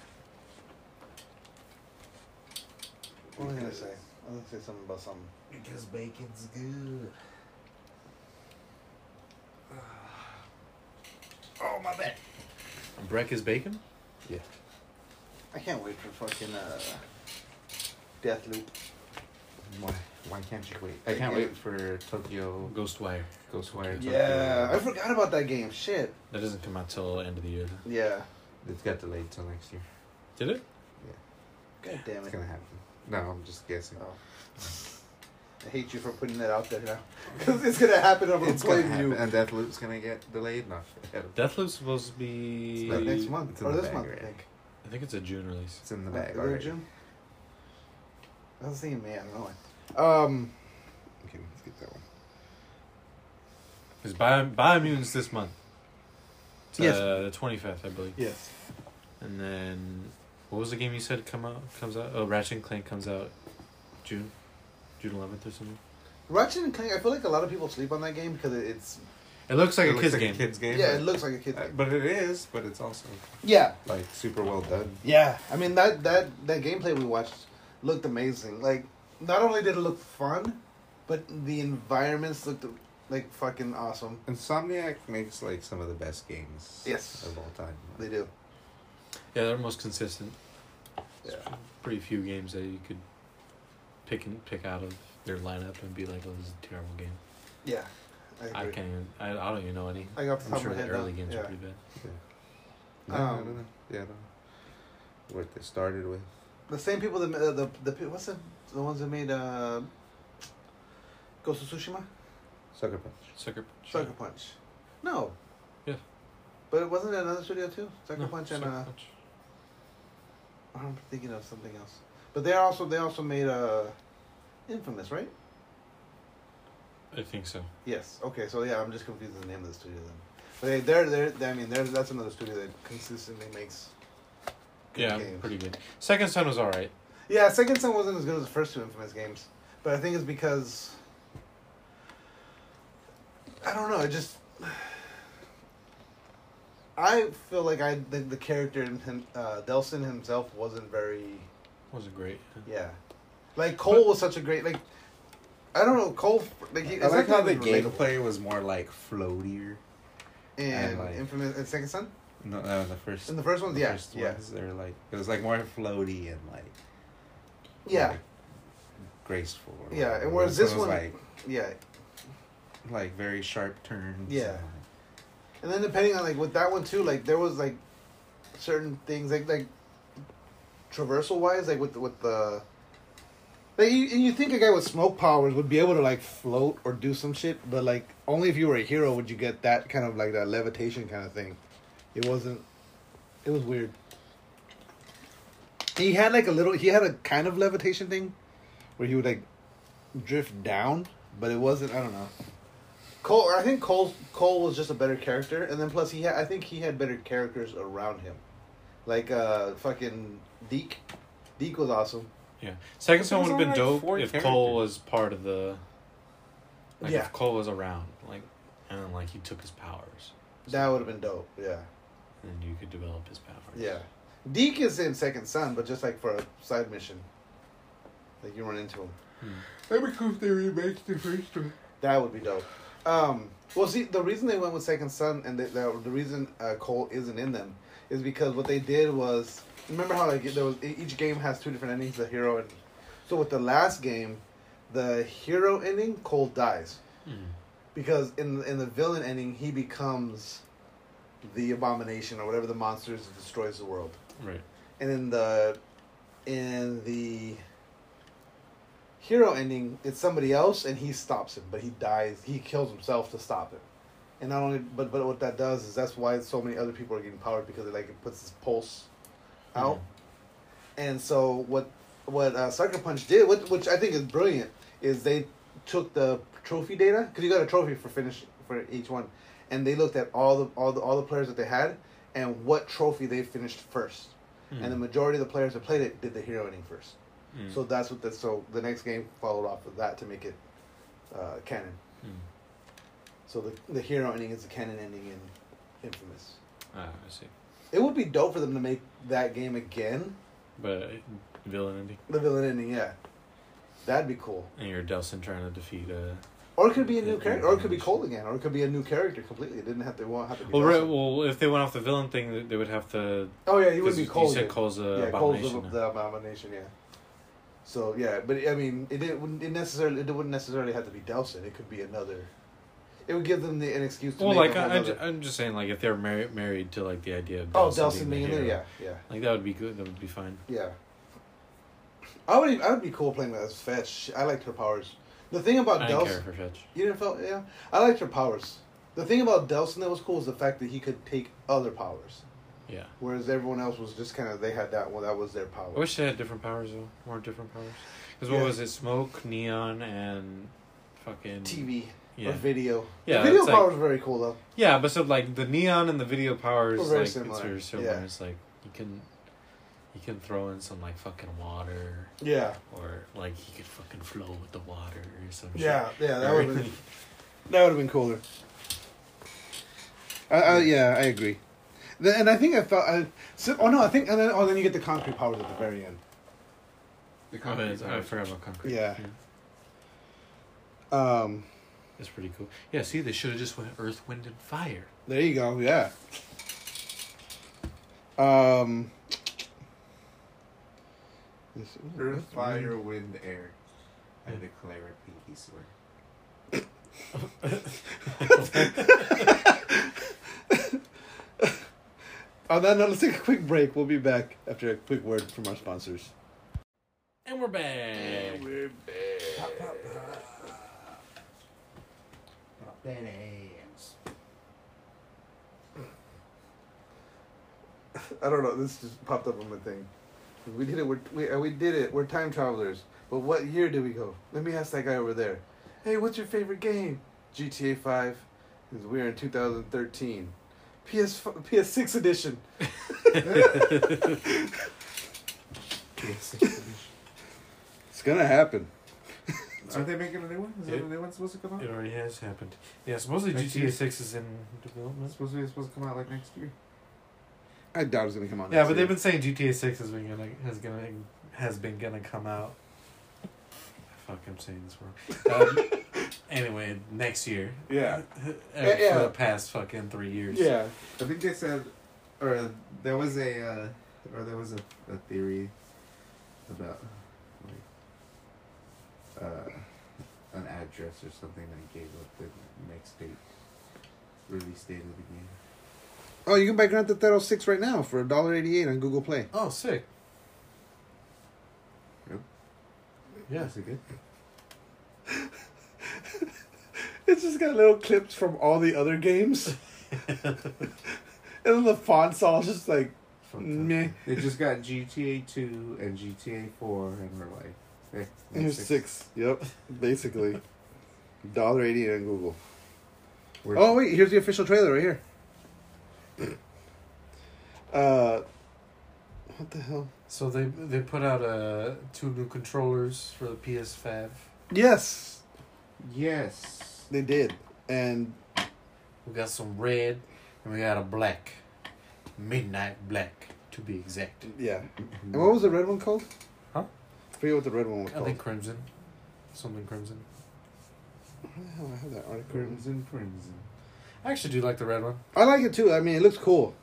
Speaker 4: What was I gonna say? I was gonna say something about something.
Speaker 3: Because bacon's good.
Speaker 4: Oh my bad.
Speaker 2: Breck is bacon?
Speaker 4: I can't wait for fucking Deathloop.
Speaker 3: Why can't you wait? I can't wait for Tokyo
Speaker 2: Ghostwire.
Speaker 3: Ghostwire.
Speaker 4: Yeah, I forgot about that game. Shit.
Speaker 2: That doesn't come out till end of the year.
Speaker 4: Yeah.
Speaker 3: It's got delayed till next year.
Speaker 2: Did it?
Speaker 4: God damn
Speaker 3: It's
Speaker 4: it.
Speaker 3: gonna happen. No, I'm just guessing.
Speaker 4: Oh. I hate you for putting that out there now. Because it's gonna happen over
Speaker 3: It's
Speaker 4: the
Speaker 3: gonna
Speaker 4: play
Speaker 3: happen,
Speaker 4: view.
Speaker 3: and Deathloop's gonna get delayed. No,
Speaker 2: Deathloop's supposed to be.
Speaker 4: Like next month.
Speaker 3: It's in
Speaker 4: Or
Speaker 3: the
Speaker 4: this
Speaker 3: bag
Speaker 4: month, I
Speaker 3: already.
Speaker 4: think.
Speaker 2: I think it's a June release.
Speaker 3: it's in the
Speaker 4: Is
Speaker 3: bag
Speaker 4: it
Speaker 3: already.
Speaker 4: June? I was thinking May, I don't know.
Speaker 3: Okay, let's get that one.
Speaker 2: Because Biomune's this month. It's,
Speaker 4: Yes.
Speaker 2: the 25th, I believe.
Speaker 4: Yes.
Speaker 2: And then, what was the game you said comes out? Oh, Ratchet and Clank comes out June 11th or something.
Speaker 4: Ratchet and Clank, I feel like a lot of people sleep on that game because it's...
Speaker 2: It looks like
Speaker 3: It
Speaker 2: a
Speaker 3: looks
Speaker 2: kid's
Speaker 3: like
Speaker 2: game.
Speaker 3: A kid's game.
Speaker 4: Yeah,
Speaker 3: but-
Speaker 4: it looks like a kid's game.
Speaker 3: But it is. But it's also
Speaker 4: Yeah.
Speaker 3: like super well done.
Speaker 4: Yeah. I mean, that gameplay we watched looked amazing. Like, not only did it look fun, but the environments looked like fucking awesome.
Speaker 3: Insomniac makes like some of the best games.
Speaker 4: Yes.
Speaker 3: Of all time.
Speaker 4: They do.
Speaker 2: Yeah, they're most consistent.
Speaker 4: Yeah.
Speaker 2: Pretty few games that you could pick out of their lineup and be like, "Oh, this is a terrible game."
Speaker 4: Yeah. I
Speaker 2: I
Speaker 4: agree.
Speaker 2: can't even. I don't even know any.
Speaker 4: I got off the
Speaker 2: I'm
Speaker 4: top
Speaker 2: sure
Speaker 4: of my
Speaker 2: the
Speaker 4: head
Speaker 2: early
Speaker 4: now.
Speaker 2: games
Speaker 4: Yeah.
Speaker 2: are pretty bad.
Speaker 3: No, I don't know. Yeah, I don't know. What they started with.
Speaker 4: The same people that what's the ones that made Ghost of Tsushima?
Speaker 3: Sucker Punch.
Speaker 2: Sucker Punch.
Speaker 4: Sucker Punch. No.
Speaker 2: Yeah.
Speaker 4: But it wasn't another studio too? Sucker
Speaker 2: No,
Speaker 4: Punch and
Speaker 2: Sucker Punch.
Speaker 4: I'm thinking of something else. But they also made Infamous, right?
Speaker 2: I think so.
Speaker 4: Yes. Okay, so yeah, I'm just confused with the name of the studio then. But that's another studio that consistently makes good
Speaker 2: Yeah,
Speaker 4: games.
Speaker 2: pretty good. Second Son was all right.
Speaker 4: Yeah, Second Son wasn't as good as the first two Infamous games. But I think it's because I don't know, it just I feel like the character in him, Delson himself wasn't very
Speaker 2: Wasn't great.
Speaker 4: yeah. Like Cole was such a great like I don't know, Cole like
Speaker 3: I like how the gameplay was more like floatier.
Speaker 4: and
Speaker 3: like-
Speaker 4: Infamous and Second Son?
Speaker 3: No, the first.
Speaker 4: In the first ones,
Speaker 3: the
Speaker 4: yeah,
Speaker 3: first
Speaker 4: yeah.
Speaker 3: ones, they're like it was like more floaty and like
Speaker 4: Yeah.
Speaker 3: like, graceful. or
Speaker 4: Yeah,
Speaker 3: whatever.
Speaker 4: and whereas this
Speaker 3: was
Speaker 4: one- Yeah.
Speaker 3: like very sharp turns.
Speaker 4: Yeah. And then depending on like with that one too, like there was like certain things like traversal wise, like with the like you think a guy with smoke powers would be able to like float or do some shit, but like only if you were a hero would you get that kind of like that levitation kind of thing. It wasn't. It was weird. He had a kind of levitation thing, where he would like drift down, but it wasn't. I don't know. I think Cole was just a better character, and then plus I think he had better characters around him, like fucking Deke. Deke was awesome.
Speaker 2: Yeah. Second Son
Speaker 3: There's
Speaker 2: would have been
Speaker 3: only, like,
Speaker 2: dope
Speaker 3: 4
Speaker 2: if
Speaker 3: characters.
Speaker 2: Cole was part of the. Like
Speaker 4: Yeah.
Speaker 2: if Cole was around, like, and then like he took his powers,
Speaker 4: That would have been dope. Yeah,
Speaker 2: and then you could develop his powers.
Speaker 4: yeah. Deke is in Second Son, but just like for a side mission, like you run into him.
Speaker 3: That'd be cool if they remake the first one.
Speaker 4: That would be dope. Well, see, the reason they went with Second Son and the reason Cole isn't in them is because what they did was remember how like there was each game has 2 different endings, the hero and so with the last game, the hero ending Cole dies because in the villain ending he becomes the abomination or whatever the monster is that destroys the world.
Speaker 2: Right.
Speaker 4: And in the hero ending, it's somebody else and he stops him, but he dies. He kills himself to stop him. And not only, but what that does is that's why so many other people are getting powered because it puts this pulse out. And so what Sucker Punch did, which I think is brilliant, is they took the trophy data because you got a trophy for each one, and they looked at all the players that they had and what trophy they finished first. And the majority of the players that played it did the hero ending first. So that's what so the next game followed off of that to make it canon. So the hero ending is the canon ending in Infamous.
Speaker 2: Ah, I see.
Speaker 4: It would be dope for them to make that game again.
Speaker 2: But villain ending.
Speaker 4: The villain ending, yeah. That'd be cool.
Speaker 2: And you're Delsin trying to defeat
Speaker 4: Or it could be a new character, or it could be Cole again, or it could be a new character completely. It won't have to be.
Speaker 2: Well,
Speaker 4: Delsin.
Speaker 2: if they went off the villain thing, they would have to.
Speaker 4: Oh yeah, he would be Cole.
Speaker 2: You said Cole's
Speaker 4: Abomination.
Speaker 2: Abomination.
Speaker 4: The Abomination, yeah. So yeah, but I mean, it wouldn't necessarily have to be Delsin. It could be another. It would give them an excuse to.
Speaker 2: Well,
Speaker 4: make
Speaker 2: like I'm just saying, like if they're married to like the idea of
Speaker 4: Delsin being in there, yeah.
Speaker 2: Like that would be good. That would be fine.
Speaker 4: Yeah. I would be cool playing as Fetch. I liked her powers. The thing about
Speaker 2: I didn't care for Fetch.
Speaker 4: You didn't feel, yeah. I liked her powers. The thing about Delsin that was cool is the fact that he could take other powers.
Speaker 2: Yeah.
Speaker 4: Whereas everyone else was just kind of, they had that one, that was their power.
Speaker 2: I wish they had different powers though, more different powers. Because what was it? Smoke, neon, and fucking
Speaker 4: TV.
Speaker 2: Yeah.
Speaker 4: Or video.
Speaker 2: Yeah.
Speaker 4: The video
Speaker 2: it's
Speaker 4: powers were very cool though.
Speaker 2: Yeah, but so like the neon and the video powers,
Speaker 4: Were very
Speaker 2: like
Speaker 4: similar.
Speaker 2: it's very similar.
Speaker 4: Yeah.
Speaker 2: It's like you can throw in some like fucking water.
Speaker 4: Yeah.
Speaker 2: Or like he could fucking flow with the water or some
Speaker 4: Yeah,
Speaker 2: shit.
Speaker 4: yeah, that would have been cooler. Yeah, I agree. And I think I felt. And then you get the concrete powers at the very end.
Speaker 3: The
Speaker 2: I
Speaker 3: concrete
Speaker 2: forgot about concrete.
Speaker 4: Yeah.
Speaker 2: That's pretty cool. Yeah, see, they should have just went Earth, Wind, and Fire.
Speaker 4: There you go. Yeah.
Speaker 3: Earth, fire, wind, air. I declare a pinky swear.
Speaker 4: On that note, let's take a quick break. We'll be back after a quick word from our sponsors.
Speaker 2: And we're back.
Speaker 4: We're back.
Speaker 3: Pop that ass.
Speaker 4: I don't know. This just popped up on my thing. We did it. We did it. We're time travelers. But what year did we go? Let me ask that guy over there. Hey, what's your favorite game? GTA 5. Because we're in 2013. PS6 edition. It's gonna happen.
Speaker 3: Aren't they making a new one? Is that a new one supposed to come out?
Speaker 2: It already has happened. Yeah, supposedly
Speaker 3: Next
Speaker 2: GTA
Speaker 3: year?
Speaker 2: 6 is in development.
Speaker 3: It's supposed to come out like next year.
Speaker 4: I doubt it's gonna come out.
Speaker 2: Yeah,
Speaker 4: next
Speaker 2: but
Speaker 4: year.
Speaker 2: they've been saying GTA 6 has been gonna come out. Fuck, I'm saying this wrong. Anyway, next year.
Speaker 4: Yeah.
Speaker 2: For the past fucking 3 years.
Speaker 4: Yeah.
Speaker 3: I think they said, or there was a theory about an address or something that gave up the next date, release date of the game.
Speaker 4: Oh, you can buy Grand Theft Auto 6 right now for $1.88 on Google Play.
Speaker 2: Oh, sick.
Speaker 3: Yep.
Speaker 2: Yeah.
Speaker 3: Is it good?
Speaker 4: It's just got little clips from all the other games. And then the font's all just like, meh.
Speaker 3: They just got GTA 2 and GTA 4, and we're like, hey,
Speaker 4: Here's 6. Yep, basically. $1.80 on Google.
Speaker 3: We're-
Speaker 4: Oh, wait, here's the official trailer right here. What the hell?
Speaker 2: So they put out 2 new controllers for the PS5.
Speaker 4: Yes,
Speaker 3: Yes.
Speaker 4: they did. And
Speaker 2: We got some red and we got a black. Midnight black, to be exact.
Speaker 4: yeah. And what was the red one called?
Speaker 2: Huh?
Speaker 4: I forget what the red one was
Speaker 2: I
Speaker 4: called.
Speaker 2: think crimson. Something crimson.
Speaker 4: Where the hell I have that article?
Speaker 3: Crimson.
Speaker 2: I actually do like the red one.
Speaker 4: I like it too. I mean, it looks cool.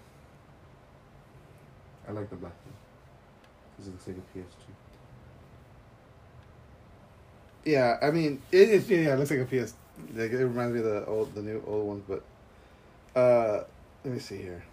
Speaker 3: I like the black one. Because it looks like a PS2.
Speaker 4: Yeah, I mean, it looks like a PS. Like, it reminds me of the new old ones, but let me see here.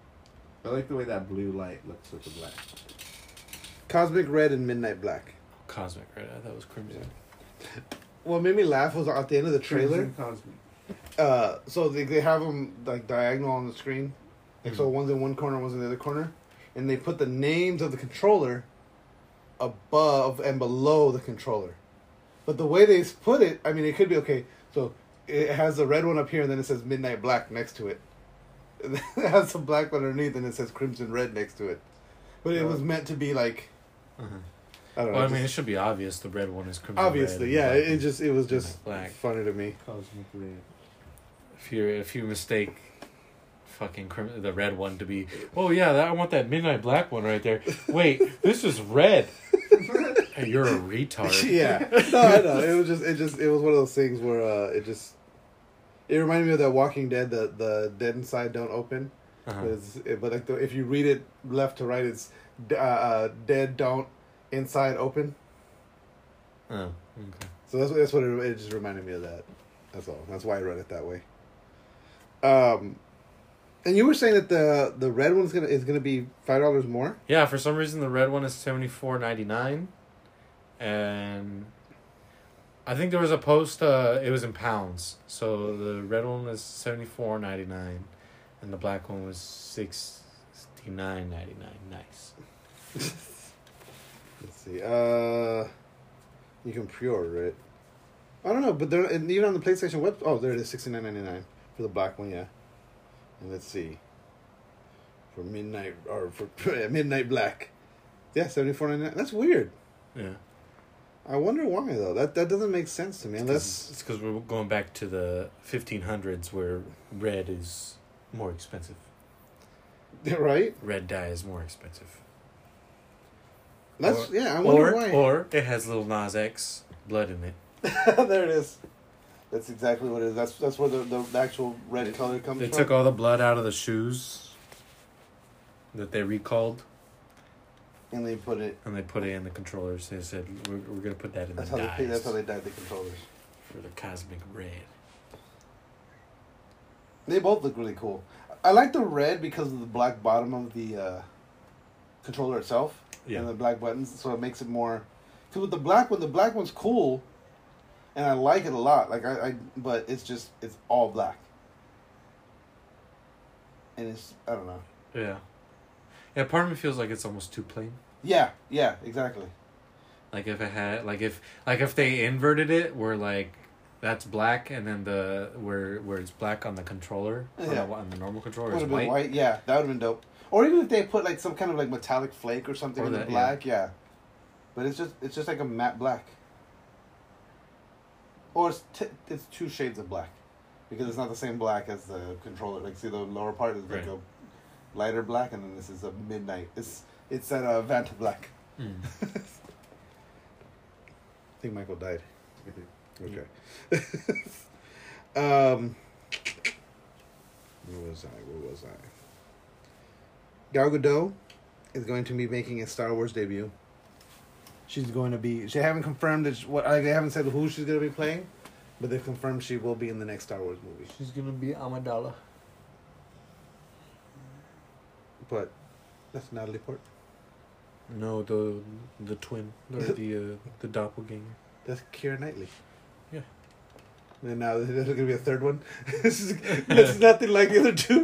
Speaker 3: I like the way that blue light looks with the black.
Speaker 4: Cosmic Red and Midnight Black.
Speaker 2: Cosmic Red. I thought it was Crimson.
Speaker 4: What made me laugh was at the end of the trailer.
Speaker 3: Crimson
Speaker 4: So they have them like diagonal on the screen, like so
Speaker 2: Mhm.
Speaker 4: one's in one corner, one's in the other corner, and they put the names of the controller above and below the controller. But the way they put it, I mean, it could be okay. So it has the red one up here, and then it says Midnight Black next to it. And then it has the black one underneath, and it says Crimson Red next to it. But it was meant to be like,
Speaker 2: Uh-huh.
Speaker 4: I don't know.
Speaker 2: Well, I
Speaker 4: just-
Speaker 2: mean, it should be obvious. The red one is Crimson
Speaker 4: obviously,
Speaker 2: Red.
Speaker 4: yeah.
Speaker 2: and the black
Speaker 4: It was just
Speaker 2: black.
Speaker 4: funny to me.
Speaker 3: Cosmic Red.
Speaker 2: If you mistake fucking the red one to be, oh yeah, I want that Midnight Black one right there. Wait, this is red. Hey, you're a retard.
Speaker 4: Yeah. No, I know. It was one of those things where it reminded me of that Walking Dead, the Dead Inside Don't Open.
Speaker 2: Uh-huh.
Speaker 4: But like if you read it left to right, it's Dead Don't Inside Open.
Speaker 2: Oh, okay.
Speaker 4: So that's what it just reminded me of that. That's all. That's why I read it that way. And you were saying that the red one is gonna be $5 more.
Speaker 2: Yeah, for some reason the red one is $74.99, and I think there was a post. It was in pounds, so the red one was $74.99, and the black one was $69.99. Nice.
Speaker 4: Let's see. You can pre-order it. I don't know, but even on the PlayStation web. Oh, there it is, $69.99 for the black one. Yeah. And let's see. For Midnight Midnight Black. Yeah, $74.99. That's weird.
Speaker 2: Yeah.
Speaker 4: I wonder why though. That doesn't make sense to me unless.
Speaker 2: It's because we're going back to the 1500s where red is more expensive.
Speaker 4: Right.
Speaker 2: Red dye is more expensive.
Speaker 4: That's I wonder why.
Speaker 2: Or it has little Nas X blood in it.
Speaker 4: There it is. That's exactly what it is. That's where the actual red color comes
Speaker 2: They
Speaker 4: from.
Speaker 2: took all the blood out of the shoes that they recalled,
Speaker 4: and they put it.
Speaker 2: and they put it in the controllers. They said, we're going to put that in
Speaker 4: That's
Speaker 2: the
Speaker 4: how
Speaker 2: dyes
Speaker 4: that's how they dyed the controllers.
Speaker 2: for the Cosmic Red.
Speaker 4: They both look really cool. I like the red because of the black bottom of the controller itself and the black buttons, so it makes it more. Because with the black one's cool, and I like it a lot. Like but it's all black, and it's I don't know.
Speaker 2: Yeah. Yeah, part of me feels like it's almost too plain.
Speaker 4: Yeah, exactly.
Speaker 2: Like if it had, if they inverted it, where like that's black, and then where it's black on the controller, on the normal controller is
Speaker 4: Would have been
Speaker 2: white.
Speaker 4: white. Yeah, that would have been dope. Or even if they put like some kind of like metallic flake or something
Speaker 2: Or
Speaker 4: in the
Speaker 2: that,
Speaker 4: black, yeah. But it's just like a matte black. Or it's two shades of black, because it's not the same black as the controller. Like see the lower part is like
Speaker 2: Right.
Speaker 4: a lighter black, and then this is a midnight. It's that Vanta black.
Speaker 2: Mm.
Speaker 4: I think Michael died. Okay. Where was I? Gal Gadot is going to be making a Star Wars debut. She's going to be. They haven't confirmed they haven't said who she's going to be playing, but they've confirmed she will be in the next Star Wars movie.
Speaker 2: She's going to be Amidala.
Speaker 4: But that's Natalie Portman.
Speaker 2: No, the twin, or the doppelganger.
Speaker 4: That's Keira Knightley.
Speaker 2: Yeah.
Speaker 4: And now there's going to be a third one. It's nothing like the other two.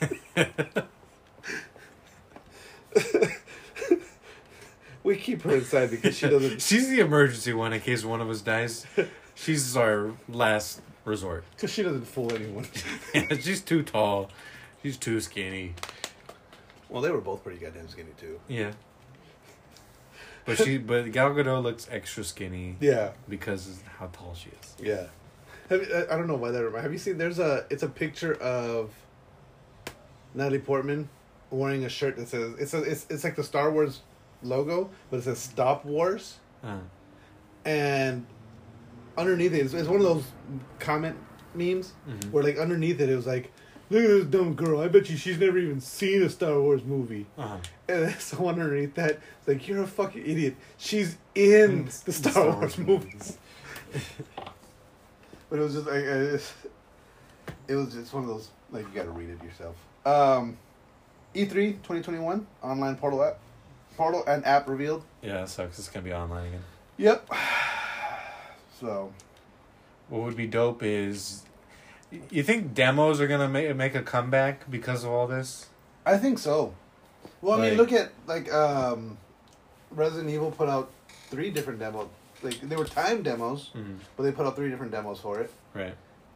Speaker 4: We keep her inside because she doesn't.
Speaker 2: She's the emergency one in case one of us dies. She's our last resort.
Speaker 4: Because she doesn't fool anyone.
Speaker 2: She's too tall. She's too skinny.
Speaker 4: Well, they were both pretty goddamn skinny too.
Speaker 2: Yeah. But Gal Gadot looks extra skinny.
Speaker 4: Yeah.
Speaker 2: Because of how tall she is.
Speaker 4: Yeah. I don't know why that reminds. Have you seen? It's a picture of Natalie Portman wearing a shirt that says it's like the Star Wars logo, but it says "Stop Wars," and underneath it, it's one of those comment memes where like underneath it was like, "Look at this dumb girl. I bet you she's never even seen a Star Wars movie."
Speaker 2: Uh-huh.
Speaker 4: And then someone underneath that, it's like, "You're a fucking idiot. She's in the Star Wars movies." But it was just like it was just one of those like you got to read it yourself. E3 2021 online portal and app revealed.
Speaker 2: Yeah, that sucks. It's going to be online again.
Speaker 4: Yep. So,
Speaker 2: What would be dope is, you think demos are gonna make a comeback because of all this?
Speaker 4: I think so. Well, I mean,
Speaker 2: Like-
Speaker 4: look at Resident Evil put out 3 different demos. Like they were timed demos, but they put out 3 different demos for it.
Speaker 2: Right.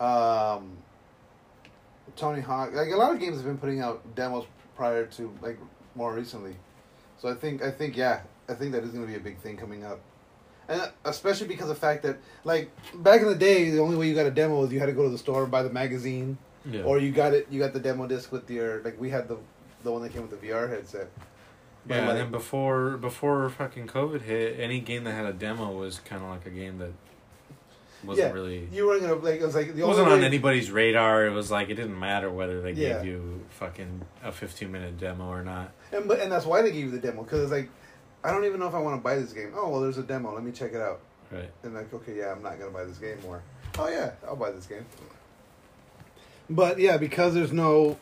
Speaker 4: Tony Hawk, like a lot of games have been putting out demos prior to like more recently. So I think yeah, I think that is going to be a big thing coming up. And especially because of the fact that, like, back in the day, the only way you got a demo was you had to go to the store and buy the magazine,
Speaker 2: Yeah.
Speaker 4: or you got the demo disc with your, like, we had the one that came with the VR headset. But,
Speaker 2: Yeah,
Speaker 4: like,
Speaker 2: and then before fucking COVID hit, any game that had a demo was kind of like a game that wasn't really.
Speaker 4: You weren't gonna, like, it was like the
Speaker 2: It wasn't
Speaker 4: only
Speaker 2: on
Speaker 4: way-
Speaker 2: anybody's radar. It was like it didn't matter whether they
Speaker 4: Yeah.
Speaker 2: gave you fucking a 15-minute demo or not.
Speaker 4: and that's why they gave you the demo, because it's like, I don't even know if I want to buy this game. Oh well, there's a demo. Let me check it out.
Speaker 2: Right.
Speaker 4: And like, okay, yeah, I'm not gonna buy this game more. Oh yeah, I'll buy this game. But yeah, because there's no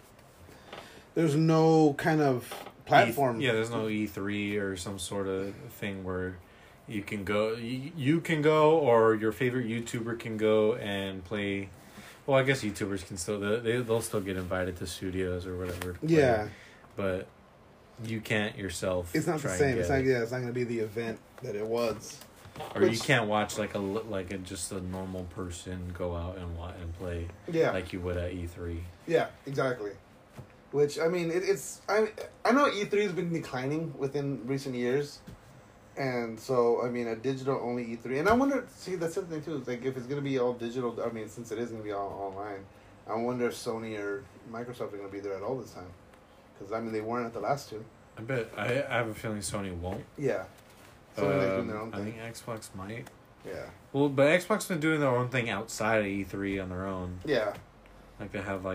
Speaker 4: kind of platform.
Speaker 2: Yeah, there's no E3 or some sort of thing where you can go. You can go, or your favorite YouTuber can go and play. Well, I guess YouTubers can still they'll still get invited to studios or whatever. To play,
Speaker 4: Yeah,
Speaker 2: but you can't yourself.
Speaker 4: it's not the
Speaker 2: try and
Speaker 4: same.
Speaker 2: get
Speaker 4: It's not.
Speaker 2: it.
Speaker 4: Yeah, it's not gonna be the event that it was.
Speaker 2: Or you
Speaker 4: Which-
Speaker 2: can't watch just a normal person go out and play
Speaker 4: Yeah,
Speaker 2: like you would at E3.
Speaker 4: yeah, exactly. Which I mean, I know E3 has been declining within recent years, and so I mean, a digital only E3, and I wonder. See, that's the thing too. Is like if it's gonna be all digital. I mean, since it is gonna be all online, I wonder if Sony or Microsoft are gonna be there at all this time. Because I mean, they weren't at the last 2.
Speaker 2: I bet I have a feeling Sony won't.
Speaker 4: Yeah. Sony like doing their own
Speaker 2: I
Speaker 4: thing.
Speaker 2: think Xbox might.
Speaker 4: Yeah.
Speaker 2: Well, but Xbox been doing their own thing outside of E3 on their own.
Speaker 4: Yeah.
Speaker 2: Like they have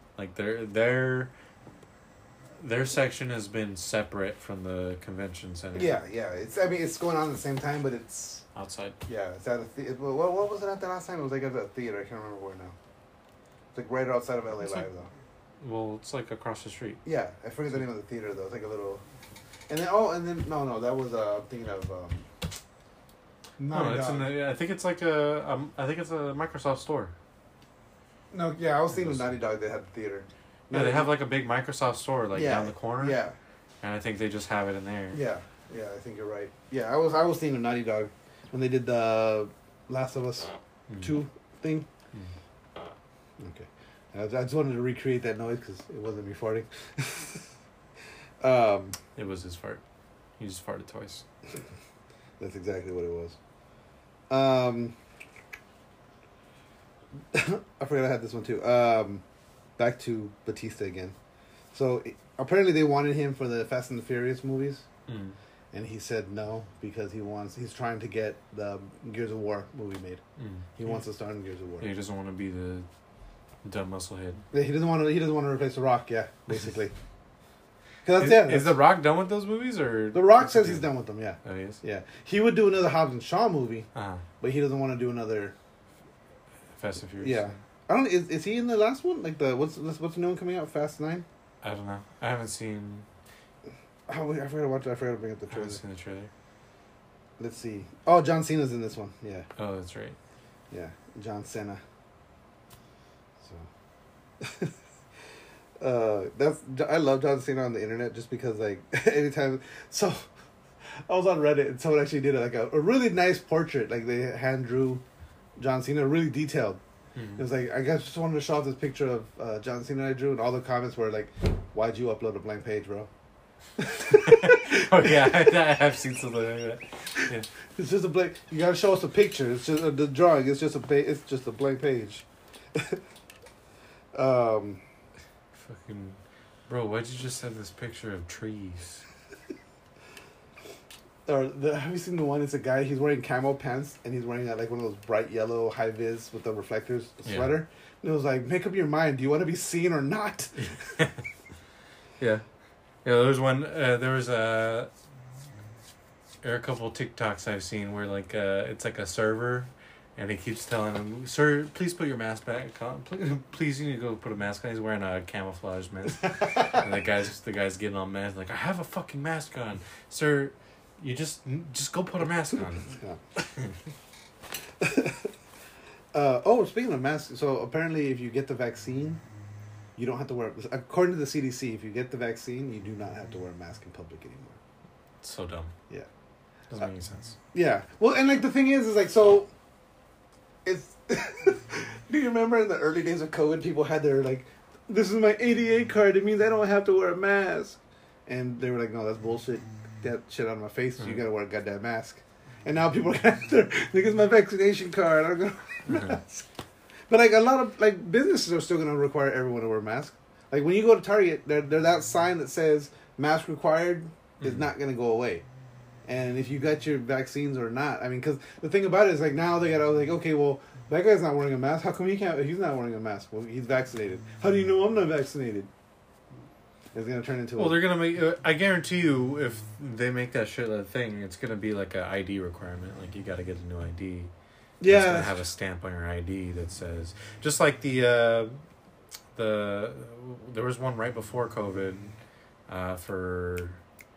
Speaker 2: their section has been separate from the convention center.
Speaker 4: Yeah. Yeah. It's going on at the same time, but it's
Speaker 2: Outside.
Speaker 4: it's at a theater. What was it at the last time? It was like at a theater. I can't remember where now. It's like right outside of LA
Speaker 2: It's
Speaker 4: Live
Speaker 2: like-
Speaker 4: though.
Speaker 2: Well, it's like across the street.
Speaker 4: Yeah, I forget the name of the theater though. It's like a little. And then no, that was thinking of
Speaker 2: No, it's in the. I think it's like I think it's a Microsoft store.
Speaker 4: No, yeah, I was thinking of Naughty Dog that had the theater.
Speaker 2: Yeah, they have like a big Microsoft store like down the corner.
Speaker 4: Yeah,
Speaker 2: And I think they just have it in there.
Speaker 4: yeah, I think you're right. Yeah, I was thinking of Naughty Dog when they did the Last of Us 2 thing. Okay, I just wanted to recreate that noise because it wasn't me farting.
Speaker 2: It was his fart. He just farted twice.
Speaker 4: That's exactly what it was. I forgot I had this one too. Back to Batista again. So apparently they wanted him for the Fast and the Furious movies, and he said no because he's trying to get the Gears of War movie made. He wants to star in Gears of War.
Speaker 2: He doesn't want to be the dumb musclehead.
Speaker 4: Yeah, he doesn't want to replace The Rock. Yeah, basically. Cause that's
Speaker 2: Is The Rock done with those movies or?
Speaker 4: The Rock says he's done with them. Yeah,
Speaker 2: Oh, he is.
Speaker 4: yeah. He would do another Hobbs and Shaw movie,
Speaker 2: Ah,
Speaker 4: but he doesn't want to do another.
Speaker 2: Fast and Furious.
Speaker 4: Yeah. I don't. Is he in the last one? Like what's the new one coming out? Fast 9.
Speaker 2: I don't know. I haven't seen.
Speaker 4: Oh, wait, I forgot to watch it. I forgot to bring up the
Speaker 2: I haven't
Speaker 4: trailer.
Speaker 2: seen the trailer.
Speaker 4: Let's see. Oh, John Cena's in this one. Yeah,
Speaker 2: Oh, that's right.
Speaker 4: yeah, John Cena. So, I love John Cena on the internet just because like anytime. So, I was on Reddit and someone actually did like a really nice portrait. Like they hand drew John Cena, really detailed. It was like I just wanted to show off this picture of John Cena I drew, and all the comments were like, "Why'd you upload a blank page, bro?"
Speaker 2: Oh yeah, I have seen something like that. Yeah.
Speaker 4: It's just a blank. You gotta show us a picture. It's just the drawing. It's just it's just a blank page.
Speaker 2: Fucking, bro, why'd you just send this picture of trees?
Speaker 4: Have you seen the one? It's a guy. He's wearing camo pants and he's wearing like one of those bright yellow high vis with the reflectors sweater. And it was like, make up your mind. Do you want to be seen or not?
Speaker 2: Yeah. Yeah, there was one. There are a couple TikToks I've seen where like it's like a server, and he keeps telling him, "Sir, please put your mask back on. Please, you need to go put a mask on." He's wearing a camouflage mask, and the guy's getting all mad like, "I have a fucking mask on, sir. You just go put a mask on.
Speaker 5: Speaking of masks, so apparently if you get the vaccine, you don't have to wear. According to the CDC, if you get the vaccine, you do not have to wear a mask in public anymore.
Speaker 2: So dumb.
Speaker 5: Yeah.
Speaker 2: Doesn't make any sense.
Speaker 5: Yeah. Well, and like the thing is like so. It's. Do you remember in the early days of COVID, people had their like, "This is my ADA card. It means I don't have to wear a mask," and they were like, "No, that's bullshit. Get shit out of my face. You gotta wear a goddamn mask." And now people are gonna think it's my vaccination card. I'm gonna wear a mask. But like a lot of like businesses are still gonna require everyone to wear a mask. Like when you go to Target, there that sign that says "mask required" is not gonna go away. And if you got your vaccines or not, I mean, because the thing about it is like now they gotta like, okay, well that guy's not wearing a mask. How come he can't? He's not wearing a mask. Well, he's vaccinated. How do you know I'm not vaccinated? It's gonna turn into.
Speaker 2: Well, they're gonna make. I guarantee you, if they make that shit a thing, it's gonna be like an ID requirement. Like you got to get a new ID.
Speaker 5: Yeah.
Speaker 2: It's gonna have a stamp on your ID that says, just like the there was one right before COVID, for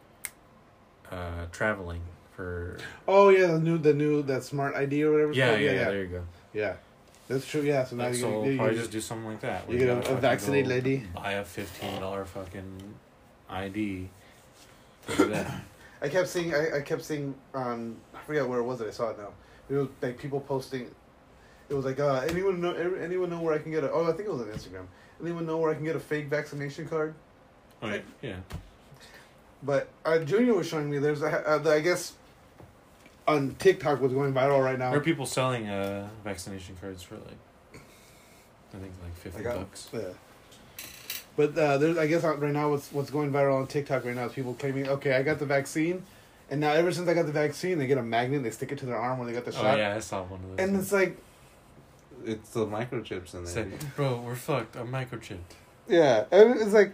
Speaker 2: traveling for.
Speaker 5: Oh yeah, the new that smart ID or whatever.
Speaker 2: Yeah, there you go.
Speaker 5: Yeah, that's true. Yeah, so now
Speaker 2: Like, so
Speaker 5: you
Speaker 2: probably just do something like that.
Speaker 5: You get a vaccinated ID.
Speaker 2: Buy a $15 fucking ID. Do that.
Speaker 5: I kept seeing on I forget where it was that I saw it now. It was like people posting. It was like anyone know where I can get I think it was on Instagram. Anyone know where I can get a fake vaccination card?
Speaker 2: Oh yeah.
Speaker 5: But Junior was showing me there's I guess on TikTok what's going viral right now.
Speaker 2: There are people selling vaccination cards for like I think like $50.
Speaker 5: Yeah. But there's I guess right now what's going viral on TikTok right now is people claiming, okay, I got the vaccine, and now ever since I got the vaccine, they get a magnet, they stick it to their arm when they got the shot.
Speaker 2: Oh yeah, I saw one of those.
Speaker 5: And it's like,
Speaker 3: It's the microchips in there.
Speaker 2: Said, bro, we're fucked. I'm microchipped.
Speaker 5: yeah, and it's like.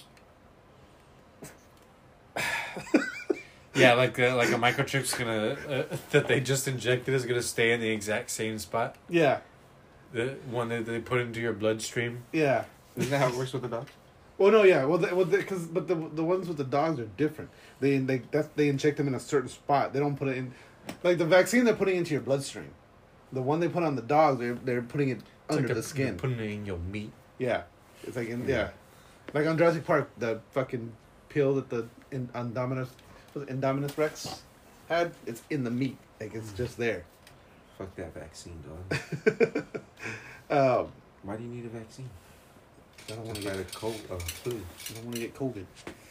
Speaker 2: Yeah, like a microchip's gonna that they just injected is gonna stay in the exact same spot.
Speaker 5: Yeah.
Speaker 2: The one that they put into your bloodstream.
Speaker 5: Yeah.
Speaker 3: Isn't that how it works with the dog?
Speaker 5: Well, no, yeah. But the ones with the dogs are different. They inject them in a certain spot. They don't put it in, like the vaccine they're putting into your bloodstream. The one they put on the dogs, they're putting it under the skin.
Speaker 2: Putting it in your meat.
Speaker 5: Yeah, it's like like on Jurassic Park, the fucking pill that the Indominus Rex had. It's in the meat. Like it's just there.
Speaker 3: Fuck that vaccine, dog. Why do you need a vaccine?
Speaker 5: I don't want to
Speaker 3: Get
Speaker 5: get
Speaker 3: a flu.
Speaker 5: I don't want to get COVID.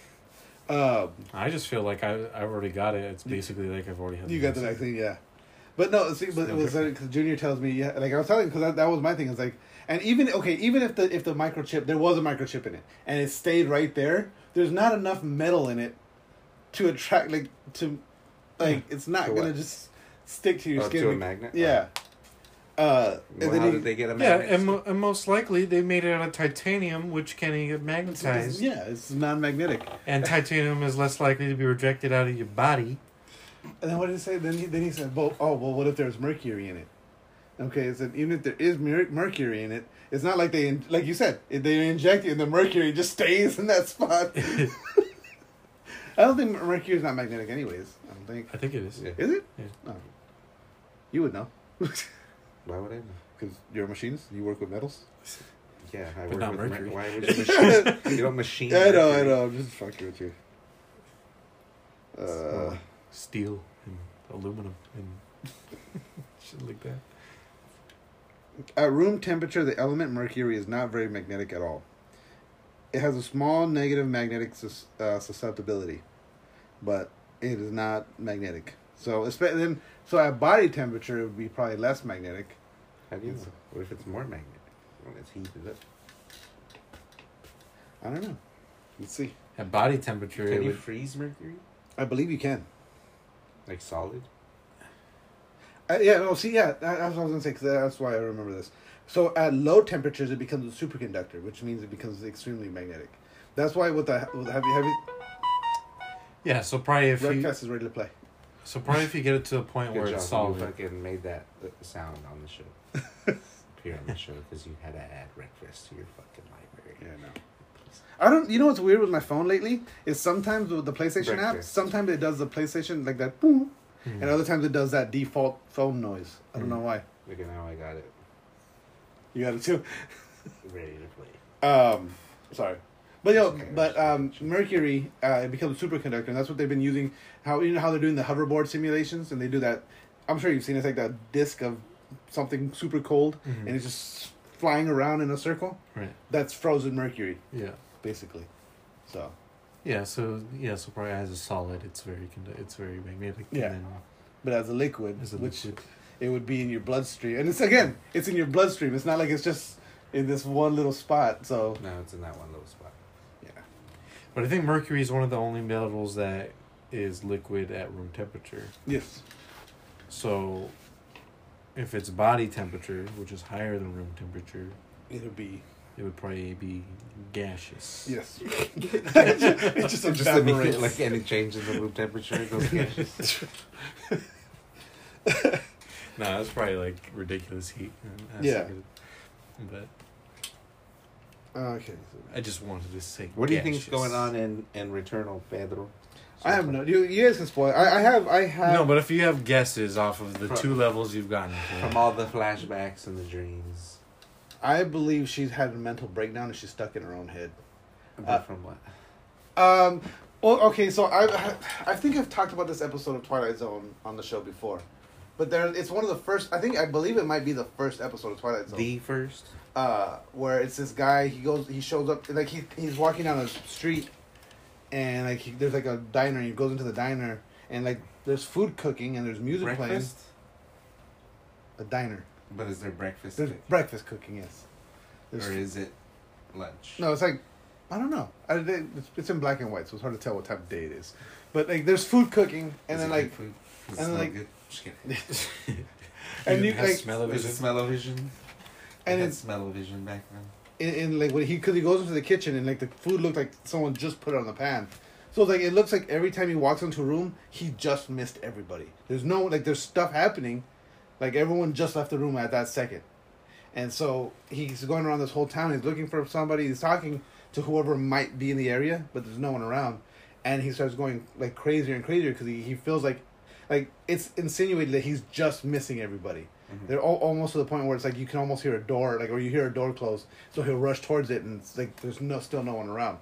Speaker 2: I just feel like I've already got it. It's basically like I've already had.
Speaker 5: You got the vaccine, yeah. But no, see, but it was because Junior tells me, yeah, like I was telling, because that was my thing. It's like, and even if the microchip, there was a microchip in it, and it stayed right there, there's not enough metal in it to attract, it's not gonna just stick to your skin.
Speaker 3: To a magnet.
Speaker 5: Yeah.
Speaker 3: How did they get a magnet?
Speaker 2: Yeah, and most likely they made it out of titanium, which can get magnetized.
Speaker 5: Yeah, it's non-magnetic.
Speaker 2: And titanium is less likely to be rejected out of your body.
Speaker 5: And then what did he say? Then he said, well, what if there's mercury in it? Okay, so even if there is mercury in it, it's not like like you said, they inject it and the mercury just stays in that spot. I don't think mercury is not magnetic anyways.
Speaker 2: I think it is.
Speaker 3: Yeah.
Speaker 5: Is it?
Speaker 2: Yeah.
Speaker 5: Oh. You would know.
Speaker 3: Why would I know?
Speaker 5: Because you're a machinist? You work with metals?
Speaker 3: Yeah, I
Speaker 2: But
Speaker 3: work
Speaker 2: not
Speaker 3: with
Speaker 2: mercury.
Speaker 3: Why would you machine? You don't machine.
Speaker 5: I know.
Speaker 3: mercury.
Speaker 5: I'm just fucking with you.
Speaker 2: Steel and aluminum and shit like that.
Speaker 5: At room temperature, the element mercury is not very magnetic at all. It has a small negative magnetic susceptibility, but it is not magnetic. So at body temperature, it would be probably less magnetic.
Speaker 3: How do you know? What if it's more magnetic when it's heated up?
Speaker 5: I don't know. Let's see.
Speaker 2: At body temperature,
Speaker 3: Can
Speaker 2: it
Speaker 3: you
Speaker 2: would,
Speaker 3: freeze mercury?
Speaker 5: I believe you can.
Speaker 3: Like solid?
Speaker 5: That's what I was going to say, because that's why I remember this. So at low temperatures, it becomes a superconductor, which means it becomes extremely magnetic. That's why with heavy
Speaker 2: yeah. So probably if
Speaker 5: Redcast is ready to play.
Speaker 2: you get it to a point where
Speaker 3: Good
Speaker 2: it's
Speaker 3: job. You
Speaker 2: solid.
Speaker 3: fucking made that sound on the show. Appear on the show because you had to add breakfast to your fucking library.
Speaker 5: Yeah, no. I don't. You know what's weird with my phone lately is sometimes with the PlayStation app,
Speaker 3: Breakfast.
Speaker 5: sometimes it does the PlayStation like that, boom, and other times it does that default phone noise. I don't know why.
Speaker 3: Look at now I got it
Speaker 5: You got it too.
Speaker 3: ready to play.
Speaker 5: Sorry. But Mercury it becomes a superconductor, and that's what they've been using. How they're doing the hoverboard simulations, and they do that. I'm sure you've seen it's like that disc of something super cold, and it's just flying around in a circle.
Speaker 2: Right.
Speaker 5: That's frozen mercury,
Speaker 2: Yeah.
Speaker 5: basically. So
Speaker 2: So probably as a solid, it's very magnetic.
Speaker 5: Yeah.
Speaker 2: And then
Speaker 5: but as a liquid,
Speaker 2: as a
Speaker 5: which
Speaker 2: liquid.
Speaker 5: it would be in your bloodstream, and it's in your bloodstream. It's not like it's just in this one little spot. So
Speaker 3: No, it's in that one little spot.
Speaker 5: yeah,
Speaker 2: But I think mercury is one of the only metals that is liquid at room temperature.
Speaker 5: yes,
Speaker 2: So, if it's body temperature, which is higher than room temperature,
Speaker 5: it'll be
Speaker 2: it would probably be gaseous.
Speaker 5: yes. It just evaporates.
Speaker 3: Like any change in the room temperature, it goes gaseous.
Speaker 2: No, that's probably like ridiculous heat.
Speaker 5: Yeah.
Speaker 2: But
Speaker 5: Okay.
Speaker 2: I just wanted to say.
Speaker 3: What do you think's
Speaker 2: gaseous.
Speaker 3: going on in Returnal, Pedro?
Speaker 5: I have no. You guys can spoil. I have.
Speaker 2: No, but if you have guesses off of the
Speaker 3: From-
Speaker 2: 2 levels you've gotten to,
Speaker 3: From all the flashbacks and the dreams.
Speaker 5: I believe she's had a mental breakdown and she's stuck in her own head.
Speaker 3: But from what?
Speaker 5: Well, okay, so I think I've talked about this episode of Twilight Zone on the show before, but it's one of the first. I believe it might be the first episode of Twilight Zone.
Speaker 3: The first?
Speaker 5: Where it's this guy. He shows up like he's walking down a street, and like there's like a diner. And he goes into the diner, and like there's food cooking and there's music
Speaker 3: Breakfast?
Speaker 5: playing. A diner.
Speaker 3: But is there breakfast?
Speaker 5: There's breakfast cooking. Yes. There's
Speaker 3: Or is it lunch?
Speaker 5: No, it's like, I don't know. It's in black and white, so it's hard to tell what type of day it is. But like, there's food cooking, and
Speaker 3: Is
Speaker 5: then
Speaker 3: it
Speaker 5: like,
Speaker 3: good food? Does
Speaker 5: and
Speaker 3: it
Speaker 5: then,
Speaker 3: smell
Speaker 5: like-
Speaker 3: good? Just kidding.
Speaker 5: and you
Speaker 2: has
Speaker 5: like,
Speaker 2: smell-o-vision.
Speaker 3: Was it smell-o-vision?
Speaker 5: and
Speaker 3: It had
Speaker 5: it's
Speaker 3: smell-o-vision back then.
Speaker 5: in like because he goes into the kitchen and like the food looked like someone just put it on the pan. So like it looks like every time he walks into a room, he just missed everybody. There's no like there's stuff happening, like everyone just left the room at that second. And so he's going around this whole town. He's looking for somebody. He's talking to whoever might be in the area, but there's no one around. And he starts going like crazier and crazier because he feels like it's insinuated that he's just missing everybody.
Speaker 3: Mhm.
Speaker 5: They're almost to the point where it's like you can almost hear a door, like or you hear a door close. So he'll rush towards it, and it's like there's still no one around.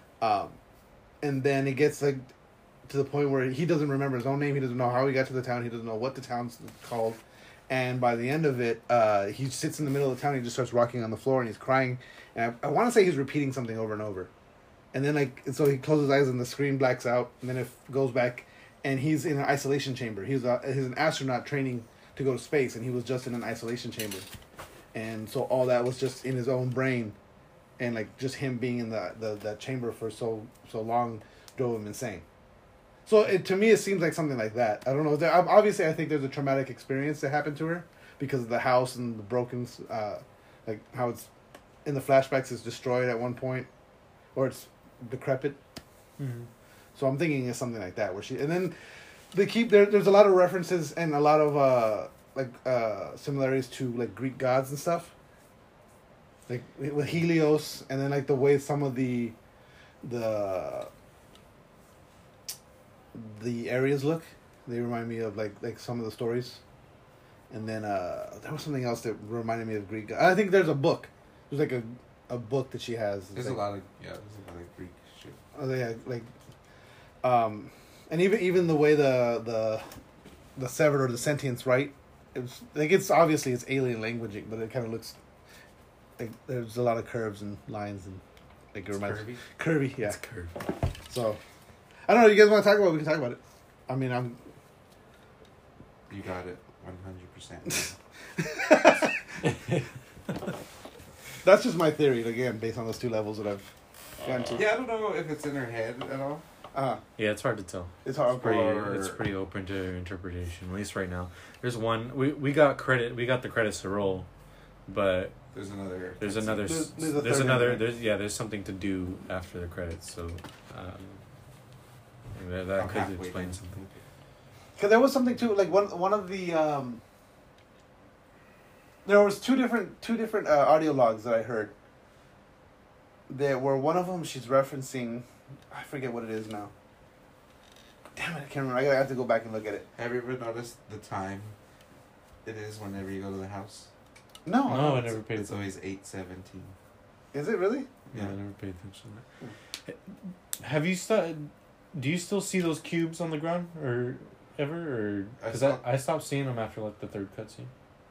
Speaker 5: And then it gets like to the point where he doesn't remember his own name. He doesn't know how he got to the town. He doesn't know what the town's called. And by the end of it, he sits in the middle of the town. And he just starts rocking on the floor and he's crying. And I want to say he's repeating something over and over. And then so he closes his eyes and the screen blacks out. And then it goes back, and he's in an isolation chamber. He's an astronaut training to go to space, and he was just in an isolation chamber. And so all that was just in his own brain, and like just him being in that chamber for so long drove him insane. So to me, it seems like something like that. I don't know. Obviously, I think there's a traumatic experience that happened to her because of the house and the broken, like how it's in the flashbacks is destroyed at one point, or it's decrepit.
Speaker 2: Mm-hmm.
Speaker 5: So I'm thinking it's something like that where she, and then they keep there's a lot of references and a lot of similarities to like Greek gods and stuff. Like with Helios, and then like the way some of the areas look, they remind me of like some of the stories. And then there was something else that reminded me of Greek gods. I think there's a book. There's like a book that she has.
Speaker 3: There's
Speaker 5: like,
Speaker 3: a lot of Greek shit.
Speaker 5: Oh yeah, like, and even the way the severed or the sentience, right? It's like it's obviously it's alien languaging, but it kind of looks like there's a lot of curves and lines and like it reminds curvy, yeah.
Speaker 2: It's curved.
Speaker 5: So I don't know. You guys want to talk about it? We can talk about it. I mean,
Speaker 3: You got it 100%.
Speaker 5: that's just my theory again, based on those two levels that I've gotten to.
Speaker 3: Yeah, I don't know if it's in her head at all.
Speaker 2: Yeah, it's hard to tell.
Speaker 5: It's hard.
Speaker 2: It's pretty open to interpretation, at least right now. There's one we got credit. We got the credits to roll, but
Speaker 3: There's another.
Speaker 5: There's a
Speaker 2: another.
Speaker 5: third one.
Speaker 2: There's something to do after the credits. So that
Speaker 3: I'm
Speaker 2: could
Speaker 3: halfway
Speaker 2: explain
Speaker 3: done.
Speaker 2: something.
Speaker 5: Because there was something too, like one of the there was two different audio logs that I heard there were one of them. She's referencing, I forget what it is now. Damn it, I can't remember. I have to go back and look at it.
Speaker 3: Have you ever noticed the time it is whenever you go to the house?
Speaker 5: No,
Speaker 2: No, I never paid
Speaker 3: It's
Speaker 2: attention.
Speaker 3: always 8:17.
Speaker 5: is it really?
Speaker 2: Yeah, I never paid attention to that. Have you do you still see those cubes on the ground or ever? Or because I stopped seeing them after like the third cutscene.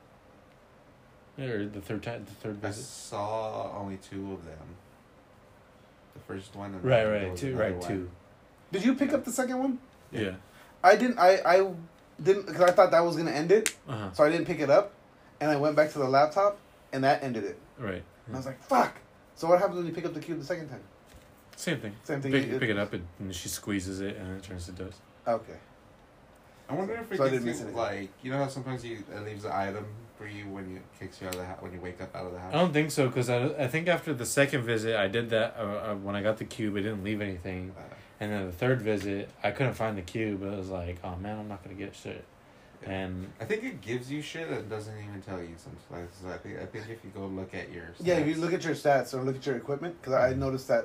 Speaker 2: Or the third
Speaker 3: I
Speaker 2: visit.
Speaker 3: saw only 2 of them. The first one and
Speaker 2: Right,
Speaker 3: then
Speaker 2: right,
Speaker 3: there was
Speaker 2: two,
Speaker 3: another
Speaker 2: right,
Speaker 3: one.
Speaker 2: two.
Speaker 5: Did you pick up the second one?
Speaker 2: Yeah.
Speaker 5: I didn't. I didn't because I thought that was gonna end it,
Speaker 2: Uh-huh.
Speaker 5: so I didn't pick it up, and I went back to the laptop, and that ended it.
Speaker 2: Right.
Speaker 5: And I was like, "Fuck!" So what happens when you pick up the cube the second time?
Speaker 2: Same thing.
Speaker 5: Same thing.
Speaker 2: Pick it up and she squeezes it and it turns to dust.
Speaker 5: Okay.
Speaker 3: I wonder if it
Speaker 5: So I
Speaker 3: gets
Speaker 5: didn't miss
Speaker 3: you,
Speaker 5: anything.
Speaker 3: like, you know how sometimes it leaves an item for you when you kicks you out of the house, when you wake up out of the house?
Speaker 2: I don't think so because I think after the second visit I did that when I got the cube it didn't leave anything, and then the third visit I couldn't find the cube. It was like, oh man, I'm not gonna get shit. And
Speaker 3: I think it gives you shit and doesn't even tell you sometimes. So I think if you go look at your
Speaker 5: Yeah, if
Speaker 3: stats-
Speaker 5: you look at your stats or look at your equipment, because I noticed that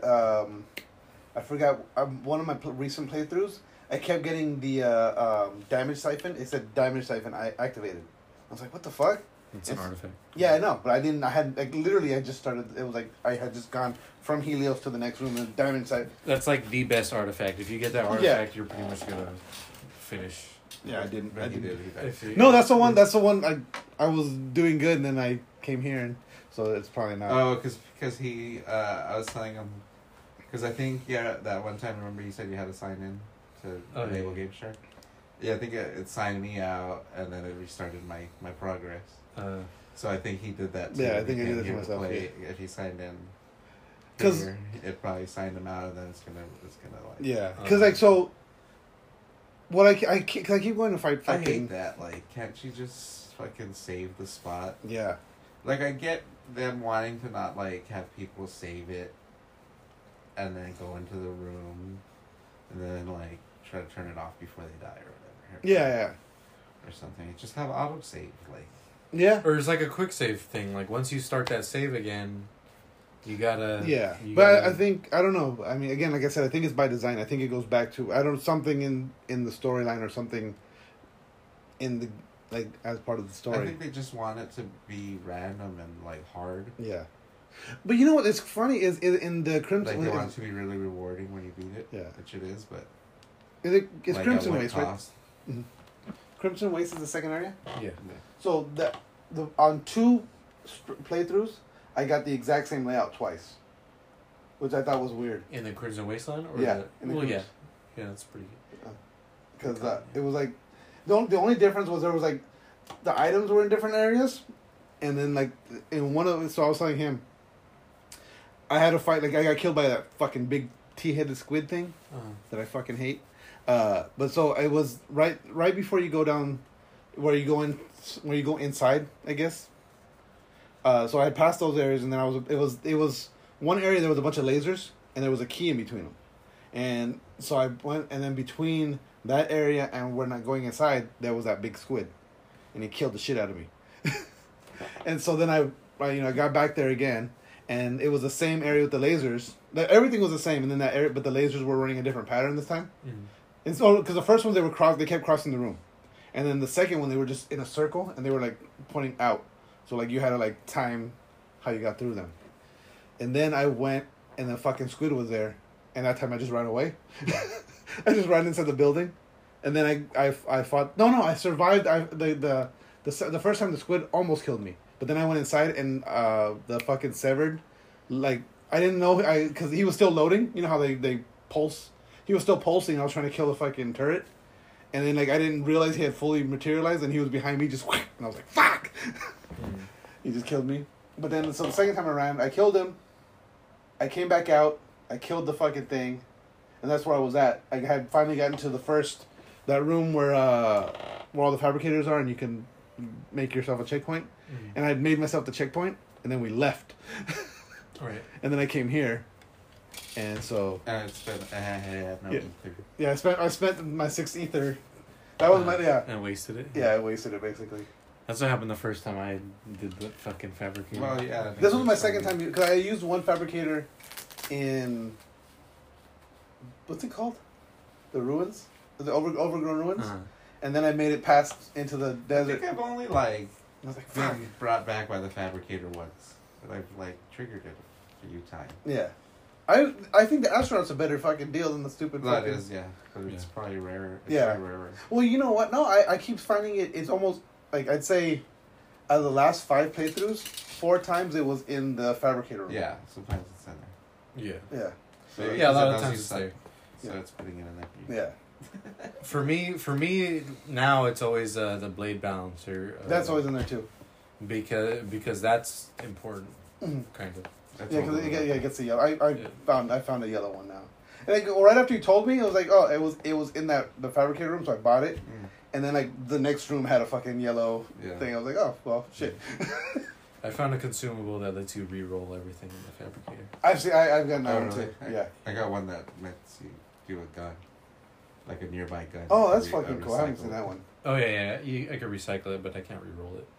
Speaker 5: I forgot one of my recent playthroughs. I kept getting the damage siphon. It said damage siphon activated. I was like, what the fuck?
Speaker 2: it's an artifact.
Speaker 5: Yeah, I know, but I didn't. I had like literally. I just started. It was like I had just gone from Helios to the next room and damage siphon.
Speaker 2: That's like the best artifact. If you get that artifact, you're pretty much gonna finish.
Speaker 5: Yeah, I didn't.
Speaker 3: But he did. He died.
Speaker 2: If you-
Speaker 5: No, that's the one. That's the one. I was doing good, and then I came here, and so it's probably not.
Speaker 3: Oh, because he, I was telling him, because I think, that one time, remember you said you had to sign in to enable
Speaker 2: yeah.
Speaker 3: Game Shark? Yeah, I think it signed me out, and then it restarted my progress. So I think he did that too.
Speaker 5: Yeah, I think I
Speaker 3: He
Speaker 5: did it
Speaker 3: came
Speaker 5: to
Speaker 3: to
Speaker 5: myself,
Speaker 3: play. If he signed in,
Speaker 5: 'Cause-
Speaker 3: here, it probably signed him out, and then it's gonna like.
Speaker 5: Yeah, because like so. What I keep going to fight
Speaker 3: I
Speaker 5: fucking.
Speaker 3: hate that. Like, can't you just fucking save the spot?
Speaker 5: Yeah.
Speaker 3: Like, I get them wanting to not, like, have people save it and then go into the room and then, like, try to turn it off before they die or whatever.
Speaker 5: Yeah,
Speaker 3: Or something. Just have autosave. Like,
Speaker 5: yeah.
Speaker 2: Or it's like a quick save thing. Like once you start that save again, you gotta.
Speaker 5: Yeah,
Speaker 2: you
Speaker 5: but
Speaker 2: gotta-
Speaker 5: I think I don't know. I mean, again, like I said, I think it's by design. I think it goes back to something in the storyline or something in the like as part of the
Speaker 3: I
Speaker 5: story.
Speaker 3: think they just want it to be random and, like, hard.
Speaker 5: Yeah, but you know what? It's funny is in the Crimson.
Speaker 3: Like, they want it to be really rewarding when you beat it.
Speaker 5: Yeah.
Speaker 3: Which it is, but.
Speaker 5: It's
Speaker 3: like,
Speaker 5: Crimson
Speaker 3: at what
Speaker 5: Waste, right?
Speaker 3: cost?
Speaker 5: Crimson Waste is the second area.
Speaker 2: Yeah.
Speaker 5: So the on 2 playthroughs, I got the exact same layout twice, which I thought was weird.
Speaker 2: In the Crimson Wasteland, or
Speaker 5: Yeah, in the
Speaker 2: well, yeah,
Speaker 5: Crimson-
Speaker 2: yeah, that's pretty good.
Speaker 5: Because it was like the only difference was there was like the items were in different areas, and then like in one of so I was telling him I had to fight like I got killed by that fucking big T-headed squid thing that I fucking hate. But so it was right before you go down where you go inside, I guess. So I had passed those areas, and then it was one area there was a bunch of lasers, and there was a key in between them, and so I went, and then between that area and we're not going inside, there was that big squid, and he killed the shit out of me. And so then I got back there again, and it was the same area with the lasers. Everything was the same, and then that area, but the lasers were running a different pattern this time. And so, because the first one they kept crossing the room, and then the second one they were just in a circle and they were like pointing out. So like you had to like time how you got through them. And then I went, and the fucking squid was there, and that time I just ran away. I just ran inside the building, and then I fought. No, I survived. The first time the squid almost killed me, but then I went inside and the fucking severed, like I didn't know because he was still loading. You know how they pulse. He was still pulsing. I was trying to kill the fucking turret, and then like I didn't realize he had fully materialized, and he was behind me just, and I was like, fuck. He just killed me. But then so the second time around, I killed him. I came back out. I killed the fucking thing, and that's where I was at. I had finally gotten to that room where all the fabricators are, and you can make yourself a checkpoint. And I made myself the checkpoint, and then we left.
Speaker 2: Right.
Speaker 5: And then I came here, and so
Speaker 3: And it's been, no,
Speaker 5: Yeah.
Speaker 3: ether.
Speaker 5: yeah, I spent my 6 ether. That was my
Speaker 2: And wasted it.
Speaker 5: yeah. I wasted it basically.
Speaker 2: That's what happened the first time I did the fucking fabricator.
Speaker 3: Well, yeah. I think
Speaker 5: This was my
Speaker 3: it's
Speaker 5: second
Speaker 3: something-
Speaker 5: time because I used one fabricator in what's it called? The ruins, the overgrown ruins, and then I made it past into the
Speaker 3: I
Speaker 5: desert.
Speaker 3: think I've only like
Speaker 5: I was like, fuck.
Speaker 3: been brought back by the fabricator once, but I've like triggered it a few times.
Speaker 5: Yeah, I think the astronaut's a better fucking deal than the stupid.
Speaker 3: That
Speaker 5: fucking...
Speaker 3: is, yeah, but it's
Speaker 2: Yeah.
Speaker 3: probably rarer. It's
Speaker 5: Yeah.
Speaker 3: probably rarer.
Speaker 5: Well, you know what? No, I keep finding it. It's almost like I'd say, out of the last 5 playthroughs, 4 times it was in the fabricator room.
Speaker 3: Yeah, sometimes it's in there.
Speaker 2: Yeah.
Speaker 5: Yeah.
Speaker 3: So
Speaker 2: Yeah, a lot
Speaker 3: it
Speaker 2: of
Speaker 3: does
Speaker 2: times
Speaker 3: use
Speaker 2: it's there.
Speaker 3: So
Speaker 5: Yeah.
Speaker 3: it's putting it in there for you.
Speaker 5: Yeah.
Speaker 2: For me now it's always the blade balancer.
Speaker 5: That's always in there too.
Speaker 2: because that's important,
Speaker 5: Mhm.
Speaker 2: kind of.
Speaker 3: That's
Speaker 5: Yeah,
Speaker 3: all
Speaker 5: because
Speaker 3: the-
Speaker 5: it gets the yellow. I
Speaker 2: Yeah.
Speaker 5: found a yellow one now. And like, right after you told me, it was like, oh, it was in the fabricator room, so I bought it.
Speaker 3: Mm.
Speaker 5: And then like the next room had a fucking yellow
Speaker 3: Yeah.
Speaker 5: thing. I was like, oh well, shit.
Speaker 2: I found a consumable that lets you re-roll everything in the fabricator.
Speaker 5: I've got another
Speaker 3: Oh,
Speaker 5: one
Speaker 3: really?
Speaker 5: too. Yeah.
Speaker 3: I got one that lets you do a gun, like a nearby gun.
Speaker 5: Oh, that's
Speaker 3: A
Speaker 5: fucking cool. I haven't
Speaker 3: recycle.
Speaker 5: seen that one.
Speaker 2: Oh yeah. I could recycle it, but I can't re-roll it.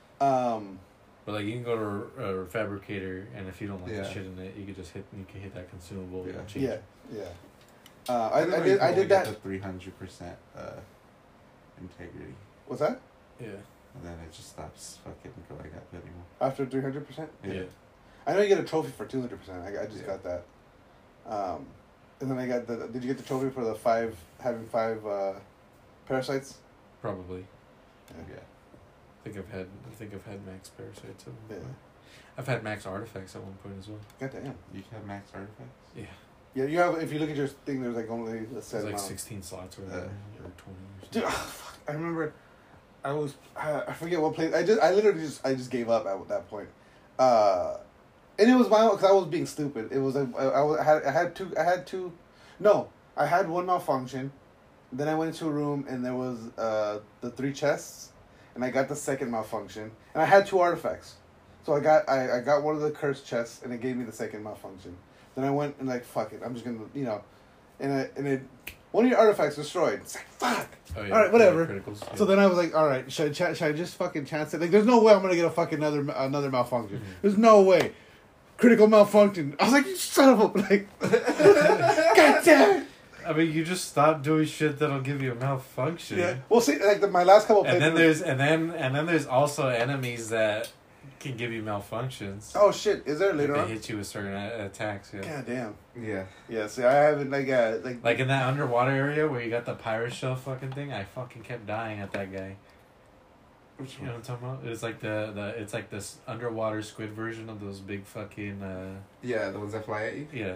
Speaker 2: But like you can go to a fabricator, and if you don't like the
Speaker 3: Yeah.
Speaker 2: shit in it, you can hit that consumable.
Speaker 3: Yeah.
Speaker 2: And change
Speaker 5: Yeah,
Speaker 2: it.
Speaker 5: yeah. I did that.
Speaker 3: The 300% integrity,
Speaker 5: What's that?
Speaker 2: Yeah.
Speaker 3: and then it just stops fucking going up anymore.
Speaker 5: After 300%?
Speaker 2: Yeah.
Speaker 5: I know you get a trophy for 200%. I just
Speaker 3: Yeah.
Speaker 5: got that. And then I got the. Did you get the trophy for the having 5 parasites?
Speaker 2: Probably.
Speaker 3: Yeah.
Speaker 2: I think I've had max parasites. At one
Speaker 5: Yeah.
Speaker 2: point. I've had max artifacts at one point as well.
Speaker 5: God damn.
Speaker 3: You can have max artifacts.
Speaker 2: Yeah.
Speaker 5: Yeah, you have. If you look at your thing, there's like only a
Speaker 2: It's
Speaker 5: set
Speaker 2: like
Speaker 5: amount.
Speaker 2: 16 slots or whatever, or 20 or
Speaker 5: Dude,
Speaker 2: something.
Speaker 5: fuck, I remember. I forget what place. I literally just gave up at that point. And it was my own because I was being stupid. It was I had two. No, I had one malfunction. Then I went into a room and there was the 3 chests, and I got the second malfunction, and I had 2 artifacts. So I got one of the cursed chests, and it gave me the second malfunction. Then I went and like, fuck it, I'm just gonna, and it one of your artifacts destroyed. It's like, fuck.
Speaker 2: Oh, yeah.
Speaker 5: All right, whatever.
Speaker 2: Criticals. Yeah.
Speaker 5: So then I was like, all right, should I just fucking chance it? Like, there's no way I'm gonna get a fucking another malfunction.
Speaker 2: Mhm.
Speaker 5: There's no way. Critical malfunction. I was like, you son of a like, god damn it.
Speaker 2: I mean, you just stop doing shit that'll give you a malfunction.
Speaker 5: Yeah. Well, see, like my last couple.
Speaker 2: And then
Speaker 5: playthroughs-
Speaker 2: there's also enemies that can give you malfunctions.
Speaker 5: Oh shit! Is there
Speaker 2: If
Speaker 5: later
Speaker 2: they
Speaker 5: on?
Speaker 2: hit you with certain attacks. Yeah.
Speaker 5: God damn.
Speaker 3: Yeah.
Speaker 5: Yeah. See, I haven't
Speaker 2: Like in that underwater area where you got the pirate shell fucking thing, I fucking kept dying at that guy.
Speaker 3: Which
Speaker 2: You know what I'm talking about? It's like it's like this underwater squid version of those big fucking
Speaker 3: Yeah, the ones that fly at you.
Speaker 2: yeah.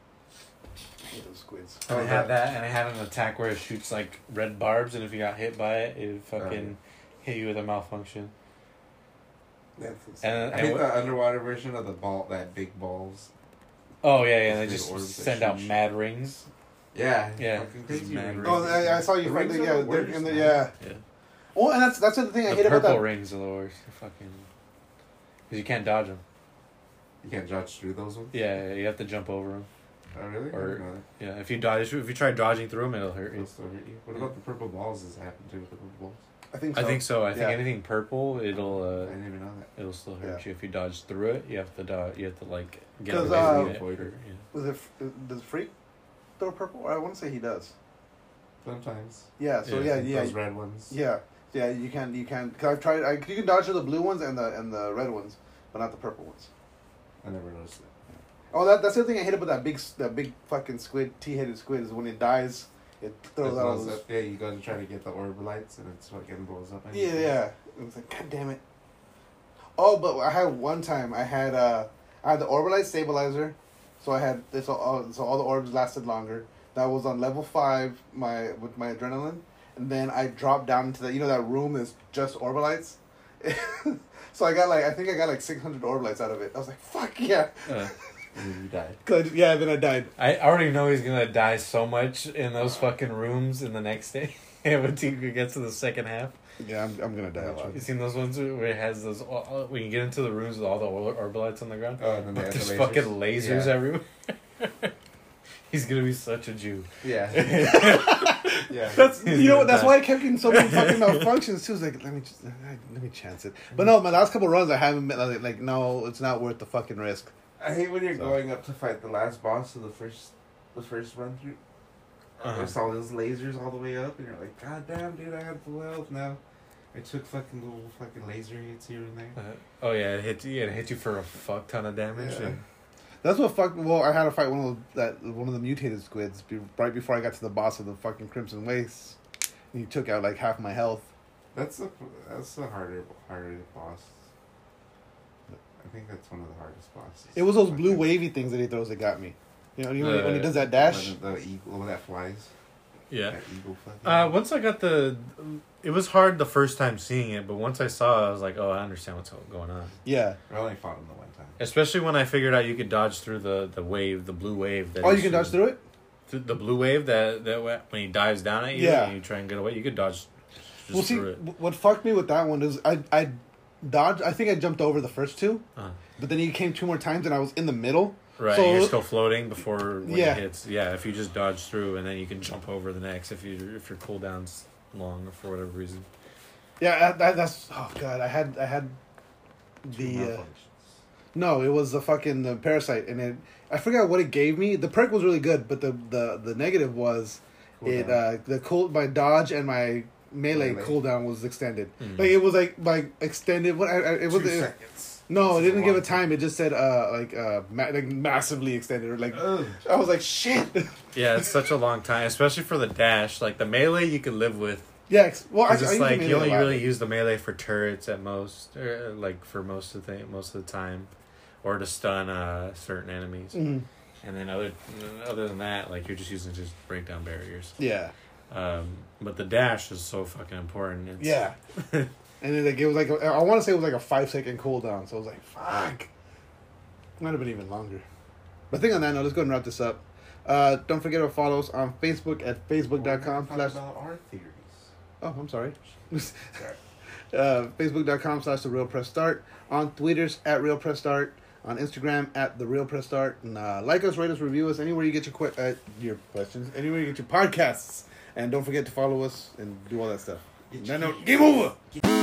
Speaker 5: I hate those squids.
Speaker 2: And I
Speaker 3: Oh,
Speaker 2: had that, and I had an attack where it shoots like red barbs, and if you got hit by it, it would fucking hit you with a malfunction.
Speaker 5: That's
Speaker 2: And,
Speaker 3: I hate the underwater version of the ball, that big balls.
Speaker 2: oh yeah, and they
Speaker 3: Big
Speaker 2: just
Speaker 3: orbs that
Speaker 2: send out
Speaker 3: shoot.
Speaker 2: mad rings.
Speaker 3: Yeah.
Speaker 2: Yeah,
Speaker 3: Fucking
Speaker 2: it's
Speaker 3: crazy.
Speaker 2: mad
Speaker 3: rings.
Speaker 5: Oh, I saw you.
Speaker 3: The rings
Speaker 5: Yeah,
Speaker 3: are the
Speaker 5: they're
Speaker 3: worst,
Speaker 5: in the
Speaker 3: man.
Speaker 5: yeah.
Speaker 2: Yeah,
Speaker 5: Well, and that's the thing I
Speaker 2: the
Speaker 5: hate about
Speaker 2: purple
Speaker 5: that.
Speaker 2: rings are the worst. They're fucking, because you can't dodge them.
Speaker 3: You can't dodge through those ones.
Speaker 2: Yeah, you have to jump over them.
Speaker 3: Oh really? I
Speaker 2: Or-
Speaker 3: didn't know that.
Speaker 2: Yeah, if you try dodging through them, it'll hurt
Speaker 3: It'll
Speaker 2: you.
Speaker 3: still hurt you. What about the purple balls? Does that happen to with the purple balls?
Speaker 5: I think so.
Speaker 2: I think so. I think
Speaker 5: Yeah.
Speaker 2: anything purple,
Speaker 3: I
Speaker 2: it'll
Speaker 3: didn't even know that.
Speaker 2: it'll still hurt
Speaker 5: Yeah.
Speaker 2: you if you dodge through it. You have to dodge. You have to like get
Speaker 5: 'Cause,
Speaker 2: away from it.
Speaker 3: avoid it.
Speaker 2: Yeah.
Speaker 5: Was it does Freak throw purple? I want to say he does.
Speaker 3: Sometimes.
Speaker 5: Yeah. So
Speaker 2: Yeah,
Speaker 5: yeah.
Speaker 3: Those red ones.
Speaker 5: Yeah. You can. Cause I've tried. You can dodge the blue ones and the red ones, but not the purple ones.
Speaker 3: I never noticed that.
Speaker 5: Oh, that's the thing I hate about that big fucking squid, T-headed squid, is when it dies, it throws
Speaker 3: It
Speaker 5: out all
Speaker 3: blows
Speaker 5: those.
Speaker 3: up. Yeah, you go to try to get the orb lights, and it's fucking blows up.
Speaker 5: Yeah, yeah. It was like, god damn it. Oh, but I had one time I had the Orbalite stabilizer, so I had this. So all the orbs lasted longer. That was on level 5. With my adrenaline, and then I dropped down into that room that's just Orbalites. So I think I got like 600 Orbalites out of it. I was like, fuck yeah.
Speaker 3: And then you died.
Speaker 5: Then I died.
Speaker 2: I already know he's gonna die so much in those fucking rooms in the next day. When he gets to the second half.
Speaker 5: Yeah, I'm gonna die a lot.
Speaker 2: You seen those ones where it has those? When you get into the rooms with all the Orbalites on the ground,
Speaker 3: Oh, and then they
Speaker 2: but
Speaker 3: have
Speaker 2: there's
Speaker 3: the
Speaker 2: fucking lasers
Speaker 3: Yeah.
Speaker 2: everywhere. He's gonna be such a Jew.
Speaker 3: Yeah. Yeah.
Speaker 5: That's
Speaker 2: He's
Speaker 5: that's
Speaker 2: gonna
Speaker 5: why I kept getting so many fucking malfunctions too. It's like let me chance it. But no, my last couple runs I haven't been like no, it's not worth the fucking risk.
Speaker 3: I hate when you're
Speaker 5: So.
Speaker 3: going up to fight the last boss of the first run through. There's all those lasers all the way up, and you're like, God damn, dude, I had full health now. I took fucking little fucking laser hits here and there.
Speaker 2: Oh yeah, it hit you for a fuck ton of damage.
Speaker 3: Yeah.
Speaker 2: And
Speaker 5: That's what fucked. Well, I had to fight one of the mutated squids right before I got to the boss of the fucking Crimson Wastes. And he took out like half my health.
Speaker 3: That's the harder boss. I think that's one of the hardest bosses.
Speaker 5: It was those blue wavy things that he throws that got me. You know when he does that dash.
Speaker 3: The eagle that flies.
Speaker 2: yeah.
Speaker 3: That eagle fucking.
Speaker 2: Once I got it was hard the first time seeing it, but once I saw it, I was like, oh, I understand what's going on.
Speaker 5: Yeah.
Speaker 3: I only fought him the one time.
Speaker 2: Especially when I figured out you could dodge through the wave, the blue wave. That
Speaker 5: Oh, you can dodge through it.
Speaker 2: The blue wave that when he dives down at you and you try and get away, you could dodge.
Speaker 5: Well, see,
Speaker 2: through it.
Speaker 5: what fucked me with that one is I dodged. I think I jumped over the first two,
Speaker 2: Uh-huh.
Speaker 5: but then he came two more times and I was in the middle.
Speaker 2: Right,
Speaker 5: So,
Speaker 2: and you're still floating before when
Speaker 5: Yeah.
Speaker 2: it hits. Yeah, if you just dodge through and then you can jump over the next if your cooldown's long or for whatever reason.
Speaker 5: yeah, that's oh god. I had the no, it was the parasite, and I forgot what it gave me. The perk was really good, but the negative was my dodge and my melee cooldown was extended.
Speaker 2: Mm.
Speaker 5: Like it was like extended. It was
Speaker 3: 2 seconds.
Speaker 5: No, it
Speaker 3: That's
Speaker 5: didn't
Speaker 3: a
Speaker 5: give a
Speaker 3: long
Speaker 5: time. It just said like massively extended. Or like
Speaker 3: Ugh.
Speaker 5: I was like shit.
Speaker 2: Yeah, it's such a long time, especially for the dash. Like the melee, you can live with.
Speaker 5: Yeah, well, I
Speaker 2: It's just
Speaker 5: use
Speaker 2: like
Speaker 5: the
Speaker 2: you
Speaker 5: melee
Speaker 2: only
Speaker 5: a lot.
Speaker 2: really use the melee for turrets at most, or like for most of the time, or to stun certain enemies.
Speaker 5: Mhm.
Speaker 2: And then other than that, like you're just using to just break down barriers.
Speaker 5: Yeah,
Speaker 2: But the dash is so fucking important. It's,
Speaker 5: yeah. And then it was like I want to say it was like a 5-second cooldown. So I was like, fuck. Might have been even longer. But I think on that note, let's go and wrap this up. Don't forget to follow us on Facebook at facebook.com/.
Speaker 3: About our theories.
Speaker 5: Oh, I'm sorry. Facebook.com/The Real Press Start. On Twitters at Real Press Start. On Instagram at The Real Press Start. And like us, rate us, review us anywhere you get your questions, anywhere you get your podcasts. And don't forget to follow us and do all that stuff. On that note, game over!